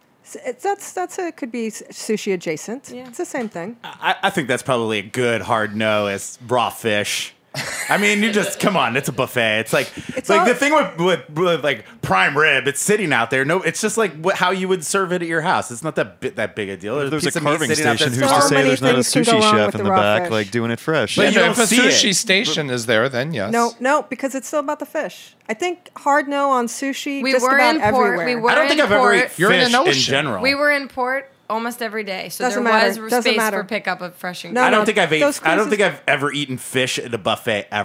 Could be sushi adjacent. Yeah. It's the same thing. I think that's probably a good hard no as raw fish. I mean, you just come on. It's a buffet. It's like the thing with like prime rib. It's sitting out there. No, it's just like how you would serve it at your house. It's not that big a deal. There's piece a of meat carving sitting out there. station. Who's to say there's not a sushi chef in the back, like doing it fresh? But you if a don't see sushi it. station is there, then yes. No, because it's still about the fish. I think hard no on sushi. We just were about in port. everywhere. We were I don't think in I've ever port. eaten You're in fish an in ocean. general. We were in port almost every day, so Doesn't there matter. was Doesn't space matter. for pickup of fresh No, ingredients. I don't think those I don't cruises- think I've ever eaten fish at a buffet ever.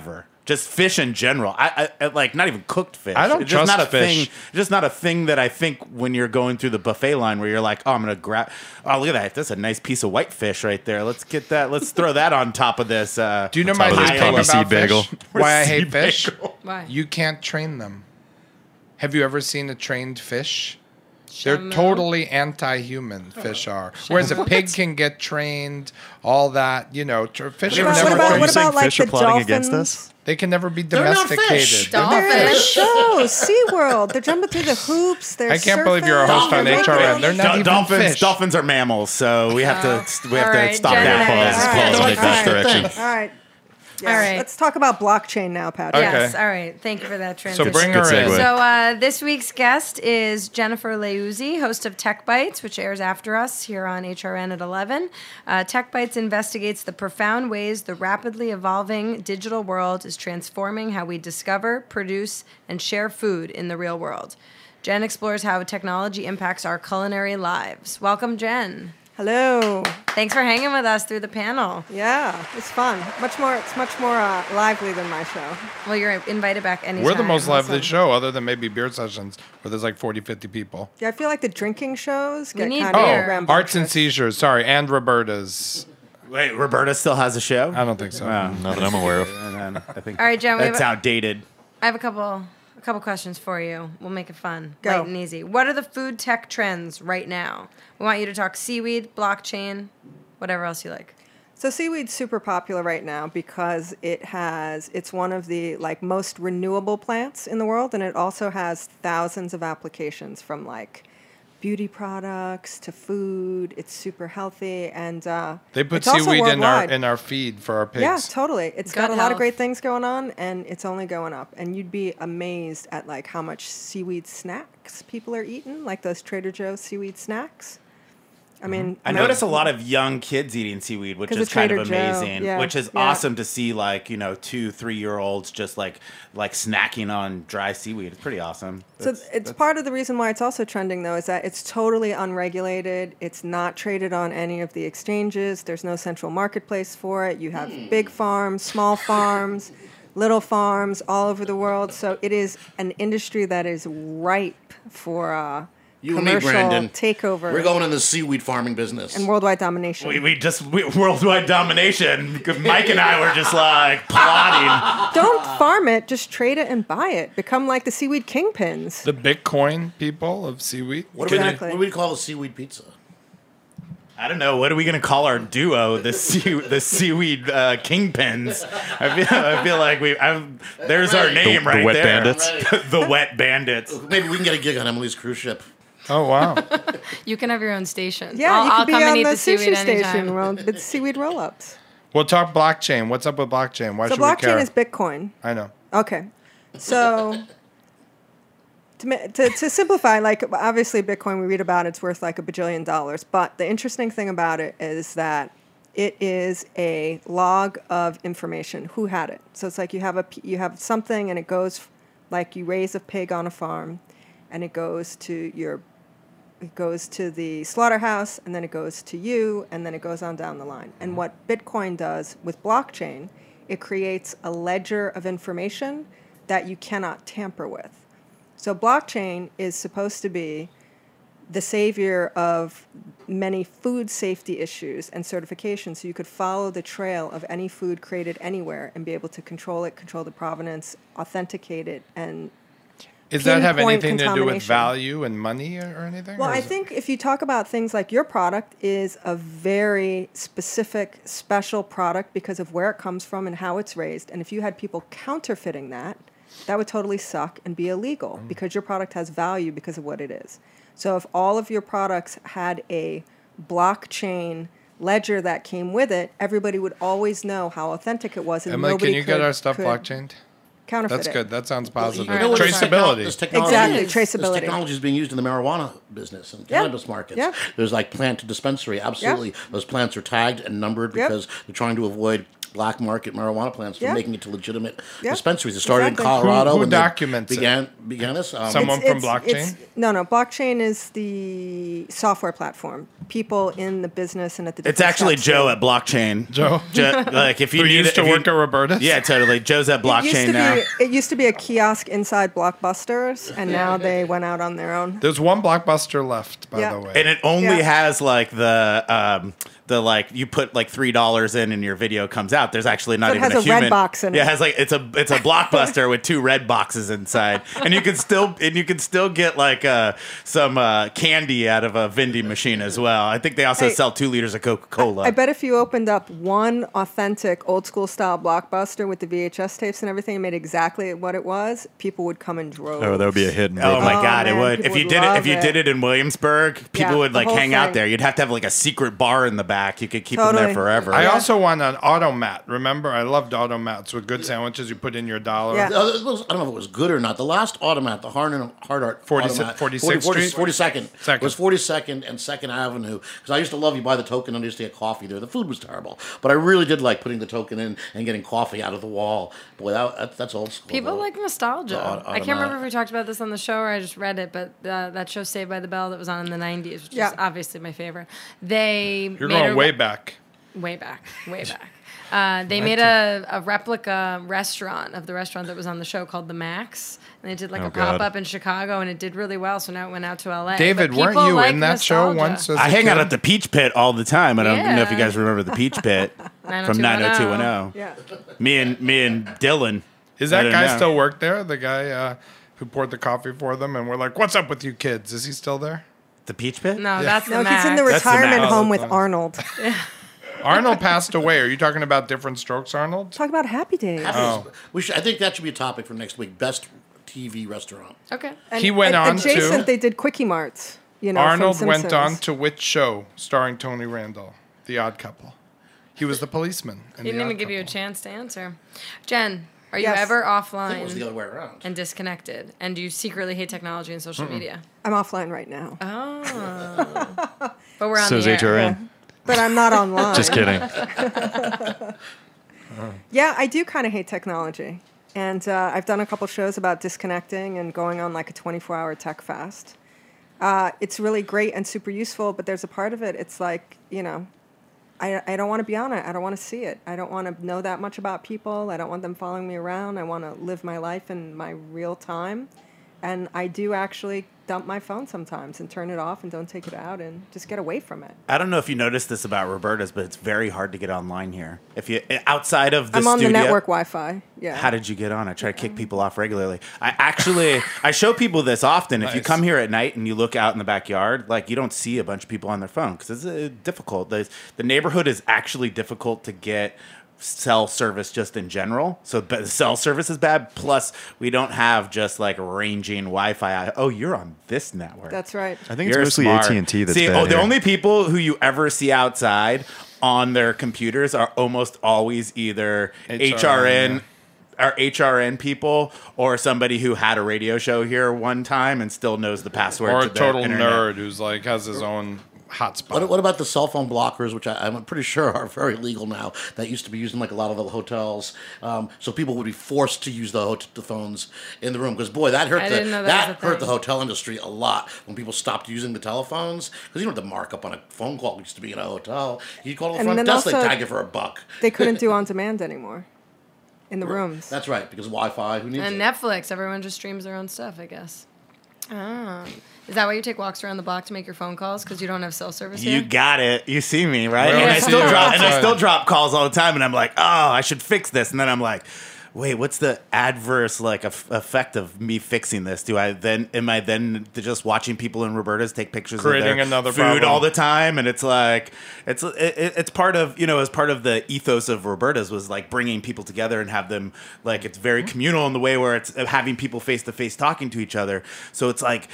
just fish in general. I like not even cooked fish. I don't it's just trust not a fish. thing. It's just not a thing that I think when you're going through the buffet line where you're like, oh, I'm gonna grab. Oh, look at that. That's a nice piece of white fish right there. Let's get that. Let's throw that on top of this. Do you know my top of this thing PBC about bagel. fish? Why I hate Sea fish? bagel. Why? You can't train them. Have you ever seen a trained fish? They're Shamu? totally anti-human. Fish are. Whereas a pig can get trained. All that, fish are What never. about, Are you what saying about like fish are the plotting dolphins? against us? They can never be They're not domesticated. fish. They're not Dolphins. fish. Shows SeaWorld. They're jumping through the hoops. They're I can't believe you're a surfing. host on They're HRN. They're not even Dolphins. fish. Dolphins are mammals, so we have to All right, stop Jen that. and I- Pause. all Pause. right. Make that correction. All right. Yeah. All right. Let's talk about blockchain now, Patrick. Okay. Yes. All right. Thank you for that transition. So bring Good her in. segue. So this week's guest is Jennifer Leuzzi, host of Tech Bites, which airs after us here on HRN at 11. Tech Bites investigates the profound ways the rapidly evolving digital world is transforming how we discover, produce, and share food in the real world. Jen explores how technology impacts our culinary lives. Welcome, Jen. Hello. Thanks for hanging with us through the panel. Yeah, it's fun. It's much more lively than my show. Well, you're invited back anytime. We're the most lively Awesome. show, other than maybe beer sessions, where there's like 40, 50 people. Yeah, I feel like the drinking shows We get need kind beer. of Oh, Arts and Seizures. Sorry, and Roberta's. Wait, Roberta still has a show? I don't think so. Not that I'm aware of. I think All right, Jen, we have that's a- outdated. I have a couple questions for you. We'll make it fun, Go. light and easy. What are the food tech trends right now? We want you to talk seaweed, blockchain, whatever else you like. So seaweed's super popular right now because it's one of the most renewable plants in the world, and it also has thousands of applications from beauty products to food. It's super healthy, and They put it's also seaweed worldwide. in our feed for our pigs. Yeah, totally. It's got Gut a lot health. of great things going on, and it's only going up. And you'd be amazed at how much seaweed snacks people are eating, like those Trader Joe's seaweed snacks. I mean, I notice a lot of young kids eating seaweed, which 'Cause is of kind of Trader Joe, amazing. yeah, Which is yeah. awesome to see, 2-3-year-olds just like snacking on dry seaweed. It's pretty awesome. So it's part of the reason why it's also trending, though, is that it's totally unregulated. It's not traded on any of the exchanges. There's no central marketplace for it. You have big farms, small farms, little farms all over the world. So it is an industry that is ripe for You and me, commercial Brandon. takeover We're going in the seaweed farming business. and worldwide domination. We worldwide domination. Mike and I were just plotting. Don't farm it, just trade it and buy it. Become like the seaweed kingpins. The Bitcoin people of seaweed. What Exactly. do we call a seaweed pizza? I don't know. What are we gonna call our duo? The seaweed kingpins. I feel like there's our name The right wet there. bandits. The wet bandits. Maybe we can get a gig on Emily's cruise ship. Oh, wow. You can have your own station. Yeah, I'll, you I'll could be come and on eat the the seaweed sushi station anytime. with seaweed roll-ups. We'll talk blockchain. What's up with blockchain? Why So should we care? blockchain is Bitcoin. I know. Okay, so to simplify, obviously Bitcoin, we read about it's worth $1 bajillion, but the interesting thing about it is that it is a log of information. Who had it? So it's you have something, and it goes you raise a pig on a farm, and it goes to the slaughterhouse, and then it goes to you, and then it goes on down the line. And what Bitcoin does with blockchain, it creates a ledger of information that you cannot tamper with. So blockchain is supposed to be the savior of many food safety issues and certifications, so you could follow the trail of any food created anywhere and be able to control it, control the provenance, authenticate it, and Does that have pinpoint anything to do with contamination. value and money or anything? Well, or I is it- think if you talk about things like your product is a very specific, special product because of where it comes from and how it's raised. And if you had people counterfeiting that would totally suck and be illegal because your product has value because of what it is. So if all of your products had a blockchain ledger that came with it, everybody would always know how authentic it was. And Emily, nobody can you get could- our stuff could blockchained? Counterfeit That's it. good. That sounds positive. You know what Traceability. This technology, Exactly, This traceability. technology is being used in the marijuana business and Yeah. cannabis markets. Yeah. There's plant to dispensary. Absolutely. Those plants are tagged and numbered Yep. because they're trying to avoid black market marijuana plants from Yeah. making it to legitimate Yeah. dispensaries. It started Exactly. in Colorado. Who when they documents it? began this. Someone from blockchain? No, blockchain is the software platform. People in the business and at the It's different actually steps Joe do it. at Blockchain. Joe? Like if you Who need used to work at Roberta's? Yeah, totally. Joe's at Blockchain now. It used to be a kiosk inside Blockbusters, and now they went out on their own. There's one Blockbuster left, by Yeah. the way. And it only Yeah. has like the like you put like $3 in and your video comes out. There's actually not So it even has a human. red box in Yeah, it. it has like it's a Blockbuster with 2 red boxes inside, and you can still get like some candy out of a vending machine as well. I think they also Hey, sell 2 liters of Coca-Cola. I bet if you opened up one authentic old school style Blockbuster with the VHS tapes and everything, and made exactly what it was, people would come in droves. Oh, that would be a hit. Oh my God, man, it would. people If you would did it, love if you did it in Williamsburg, people Yeah, would the like whole hang out thing. there. You'd have to have like a secret bar in the back. You could keep them there Totally. forever. I also want an automat. Remember, I loved automats with good sandwiches. You put in your $1. Yeah. I don't know if it was good or not. The last automat, the Hard Art 46th Street? 42nd, Second. was 42nd and 2nd Avenue. Because I used to love, you buy the token and I used to get coffee there. The food was terrible. But I really did like putting the token in and getting coffee out of the wall. Boy, that's old school. People like nostalgia. I can't remember if we talked about this on the show or I just read it, but that show Saved by the Bell that was on in the 90s, which is obviously my favorite. You're going way back. Way back. They made a replica restaurant of the restaurant that was on the show called The Max. And they did like a pop-up in Chicago, and it did really well, so now it went out to L.A. David, But weren't people you like in that show nostalgia. once? I hang out at the Peach Pit all the time. I don't know if you guys remember the Peach Pit from 90210. Yeah. Me and Dylan. Is that guy still work there? The guy who poured the coffee for them, and we're like, "What's up with you kids?" Is he still there? The Peach Pit? No, that's the No, Max. he's in the That's the retirement Max. home with Arnold. Arnold passed away. Are you talking about Different Strokes, Arnold? Talk about Happy Days. Oh. I think that should be a topic for next week. Best TV restaurant. Okay. And He went on to- adjacent, they did Quickie Marts. You know, from Arnold went Simpsons. on to which show starring Tony Randall? The Odd Couple. He was the policeman. In He didn't The even Odd give you a Couple. chance to answer. Jen, are you Yes. ever I think it was offline the other way around. and disconnected? And do you secretly hate technology and social media? I'm offline right now. Oh. But we're on So is the air. HRN. But I'm not online. Just kidding. Yeah, I do kind of hate technology. And I've done a couple shows about disconnecting and going on like a 24-hour tech fast. It's really great and super useful, but there's a part of it, it's like, you know, I don't want to be on it. I don't want to see it. I don't want to know that much about people. I don't want them following me around. I want to live my life in my real time. And I do actually dump my phone sometimes and turn it off and don't take it out and just get away from it. I don't know if you noticed this about Roberta's, but it's very hard to get online here. If you outside of the I'm on studio, the network Wi-Fi. Yeah. How did you get on? I try to kick people off regularly. I show people this often. If you Nice. come here at night and you look out in the backyard, like you don't see a bunch of people on their phone because it's difficult. The neighborhood is actually difficult to get cell service just in general. So the cell service is bad. Plus, we don't have just like ranging Wi-Fi. Oh, you're on this network. That's right. I think it's You're mostly smart. AT&T that's See, bad the here. only people who you ever see outside on their computers are almost always either HRN or HRN people or somebody who had a radio show here one time and still knows the password Or to a the total internet. nerd who's like has his own hotspot. What about the cell phone blockers, which I'm pretty sure are very legal now, that used to be used in like a lot of the hotels, so people would be forced to use the phones in the room? Because boy, that hurt I didn't know that was a hurt the thing. hotel industry a lot when people stopped using the telephones, because you don't have to mark up on a phone call. It used to be in a hotel. You call the And front then desk, they also- tag you for $1. They couldn't do on demand anymore in the rooms. That's right, because Wi-Fi. Who needs And it? Netflix, everyone just streams their own stuff, I guess. Oh. Is that why you take walks around the block to make your phone calls? Because you don't have cell service You here? got it. You see me, right? Well, And I I see still you drop and I outside. still drop calls all the time and I'm like, "Oh, I should fix this." And then I'm like, "Wait, what's the adverse like effect of me fixing this? Am I then just watching people in Roberta's take pictures Creating of their another food problem. all the time?" And it's like it's part of, as part of the ethos of Roberta's was like bringing people together and have them like it's very communal in the way where it's having people face to face talking to each other. So it's like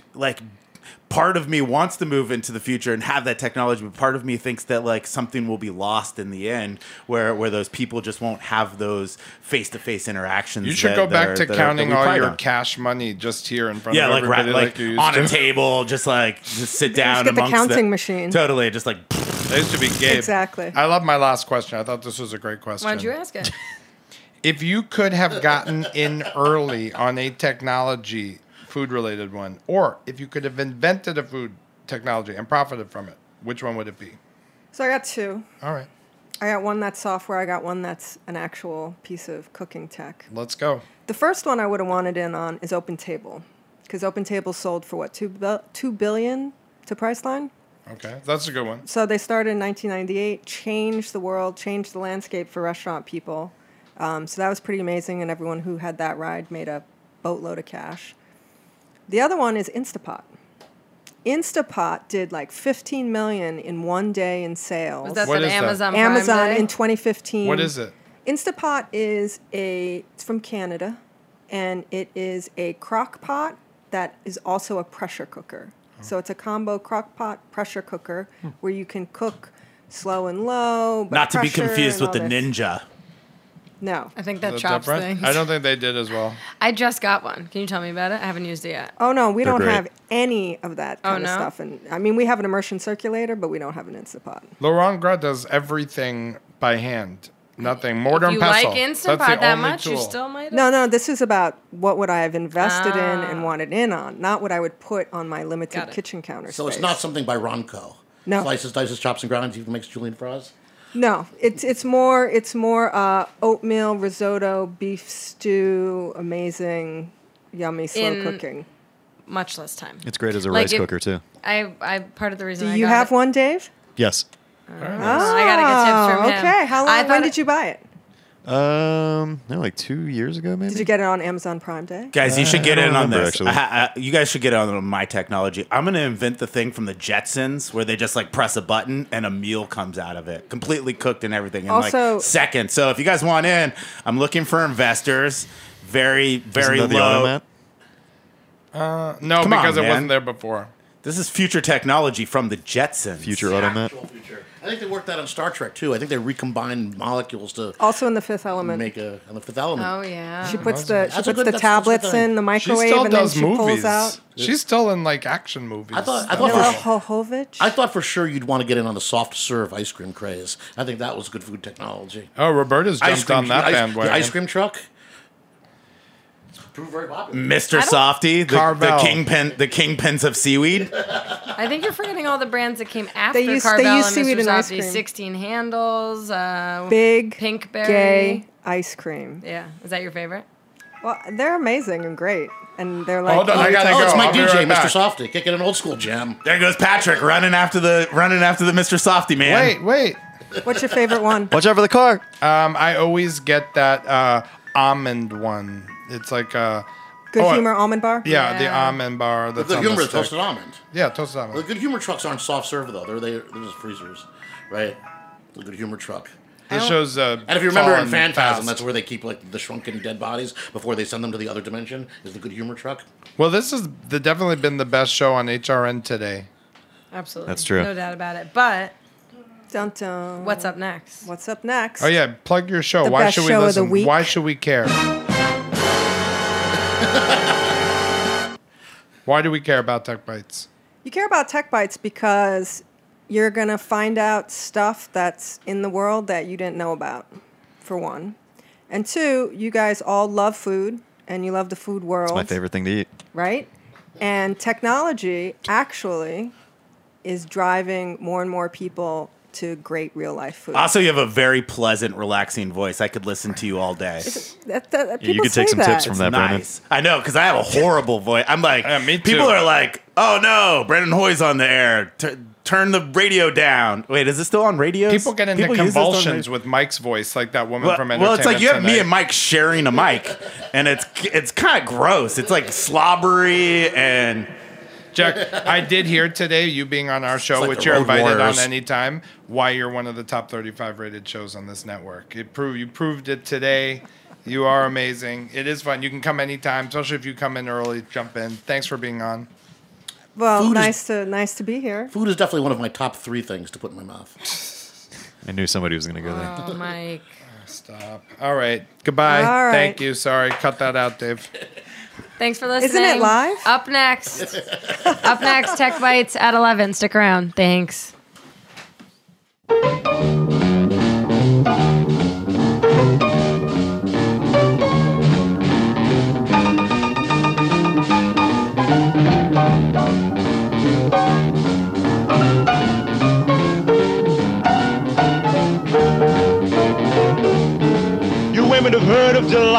part of me wants to move into the future and have that technology, but part of me thinks that like something will be lost in the end where those people just won't have those face-to-face interactions. You should that- go that back are- to that are- counting that we all pride your on. cash money just here in front Yeah, of like everybody like you used on to. a table, just sit down get the amongst counting machine. Totally, just like That used to be Gabe. Exactly. I love my last question. I thought this was a great question. Why'd you ask it? If you could have gotten in early on a technology, food-related one, or if you could have invented a food technology and profited from it, which one would it be? So I got two. All right. I got one that's software. I got one that's an actual piece of cooking tech. Let's go. The first one I would have wanted in on is OpenTable, because OpenTable sold for what, $2 billion to Priceline. Okay, that's a good one. So they started in 1998, changed the world, changed the landscape for restaurant people. So that was pretty amazing, and everyone who had that ride made a boatload of cash. The other one is Instapot. Instapot did like $15 million in one day in sales. Was that the Amazon Prime Amazon Day? in 2015. What is it? Instapot is it's from Canada, and it is a crock pot that is also a pressure cooker. So it's a combo crock pot pressure cooker where you can cook slow and low. But Not to be pressure confused and with the all this. Ninja. No. I think that Is it chops different? things. I don't think they did as well. I just got one. Can you tell me about it? I haven't used it yet. Oh, no, we They're don't great. have any of that kind of no? stuff. And I mean, we have an immersion circulator, but we don't have an Instapot. Laurent Gras does everything by hand. Nothing. Mortar If and you pestle. like That's the Instapot that only much, you tool. still might. No, this is about what would I have invested in and wanted in on, not what I would put on my limited kitchen counter So space. it's not something by Ronco. No. Slices, dices, chops, and grinds. Even makes Julian fries. No, it's more oatmeal risotto, beef stew, amazing, yummy slow In cooking. Much less time. It's great as a Like rice if- cooker too. I part of the reason Do I you got have it. one, Dave? Yes. I gotta get tips from him. Okay, how I long? thought When it- did you buy it? No, like 2 years ago, maybe. Did you get it on Amazon Prime Day? Guys, you should I get don't in on remember, this. actually. You guys should get on my technology. I'm going to invent the thing from the Jetsons where they just like press a button and a meal comes out of it, completely cooked and everything in Also- like seconds. So if you guys want in, I'm looking for investors. Very, very Isn't that low. the Automat? No, Come on, because it man. wasn't there before. This is future technology from the Jetsons. Future Automat. Actual future. I think they worked that on Star Trek too. I think they recombined molecules to Also in The Fifth Element. make on the Fifth Element. Oh yeah. She puts That's a good- the that's tablets a good thing. in the She microwave still and then does she movies. pulls out. She's still in like action movies. I thought Mila for Jovovich. I thought for sure you'd want to get in on the soft serve ice cream craze. I think that was good food technology. Oh, Roberta's jumped on that bandwagon. The ice cream truck. It's proved very popular. Mr. Softy, the Carvel. kingpins of seaweed. I think you're forgetting all the brands that came after They use Carvel and seaweed Mr. in ice Softy. cream. 16 Handles. Big, Pinkberry. gay ice cream. Yeah. Is that your favorite? Well, they're amazing and great. And they're like, Hold on, I gotta Oh, go. it's my I'll be DJ, right Mr. back. Softy, kicking an old school jam. There goes Patrick running after the Mr. Softy man. Wait. what's your favorite one? Watch out for the car. I always get that almond one. It's like Good Humor Almond Bar? Yeah, the almond bar. The That's Good on Humor the is stick. toasted almond. Yeah, toasted The almond. Good Humor trucks aren't soft serve though. They're just freezers, right? The Good Humor truck. This shows. And if you remember in falling Phantasm, fast. that's where they keep like the shrunken dead bodies before they send them to the other dimension. Is the Good Humor truck? Well, this has definitely been the best show on HRN today. Absolutely. That's true. No doubt about it. But Dun, dun. what's up next? What's up next? Oh yeah, plug your show. The Why best should we show of the listen? week. Why should we care? Why do we care about Tech Bites? You care about Tech Bites because you're going to find out stuff that's in the world that you didn't know about, for one. And two, you guys all love food, and you love the food world. It's my favorite thing to eat. Right? And technology actually is driving more and more people to great real life food. Also, you have a very pleasant, relaxing voice. I could listen to you all day. People you could say take some that. tips from that, Brandon. Nice. I know, because I have a horrible voice. I'm like, me too. people are like, oh no, Brandon Hoy's on the air. Turn the radio down. Wait, is it still on radio? People get into use this on convulsions radio? with Mike's voice, like that woman Well, from Entertainment it's like you have me Tonight. and Mike sharing a mic, and it's kind of gross. It's like slobbery and. Jack, I did hear today, you being on our show, like which the you're Road invited Warriors. on anytime, why you're one of the top 35 rated shows on this network. You proved it today. You are amazing. It is fun. You can come anytime, especially if you come in early, jump in. Thanks for being on. Well, Food is- nice to be here. Food is definitely one of my top 3 things to put in my mouth. I knew somebody was going to go there. Oh, Mike. Stop. All right. Goodbye. All right. Thank you. Sorry. Cut that out, Dave. Thanks for listening. Isn't it live? Up next. Up next, Tech Bites at 11. Stick around. Thanks.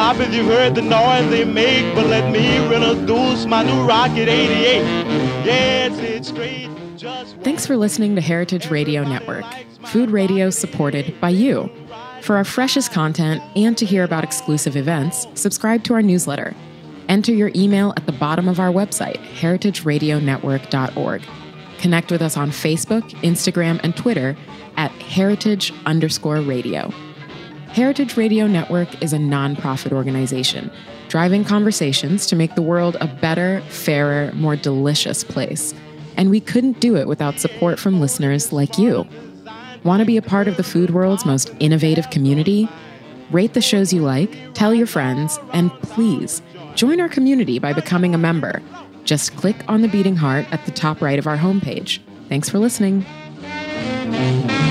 jalopies, you've heard the noise they make, but let me introduce my new Rocket 88. Yes, it's straight. Thanks for listening to Heritage Radio Network, food radio supported by you. For our freshest content and to hear about exclusive events, subscribe to our newsletter. Enter your email at the bottom of our website, heritageradionetwork.org. Connect with us on Facebook, Instagram, and Twitter at heritage_radio. Heritage Radio Network is a nonprofit organization driving conversations to make the world a better, fairer, more delicious place. And we couldn't do it without support from listeners like you. Want to be a part of the food world's most innovative community? Rate the shows you like, tell your friends, and please join our community by becoming a member. Just click on the beating heart at the top right of our homepage. Thanks for listening.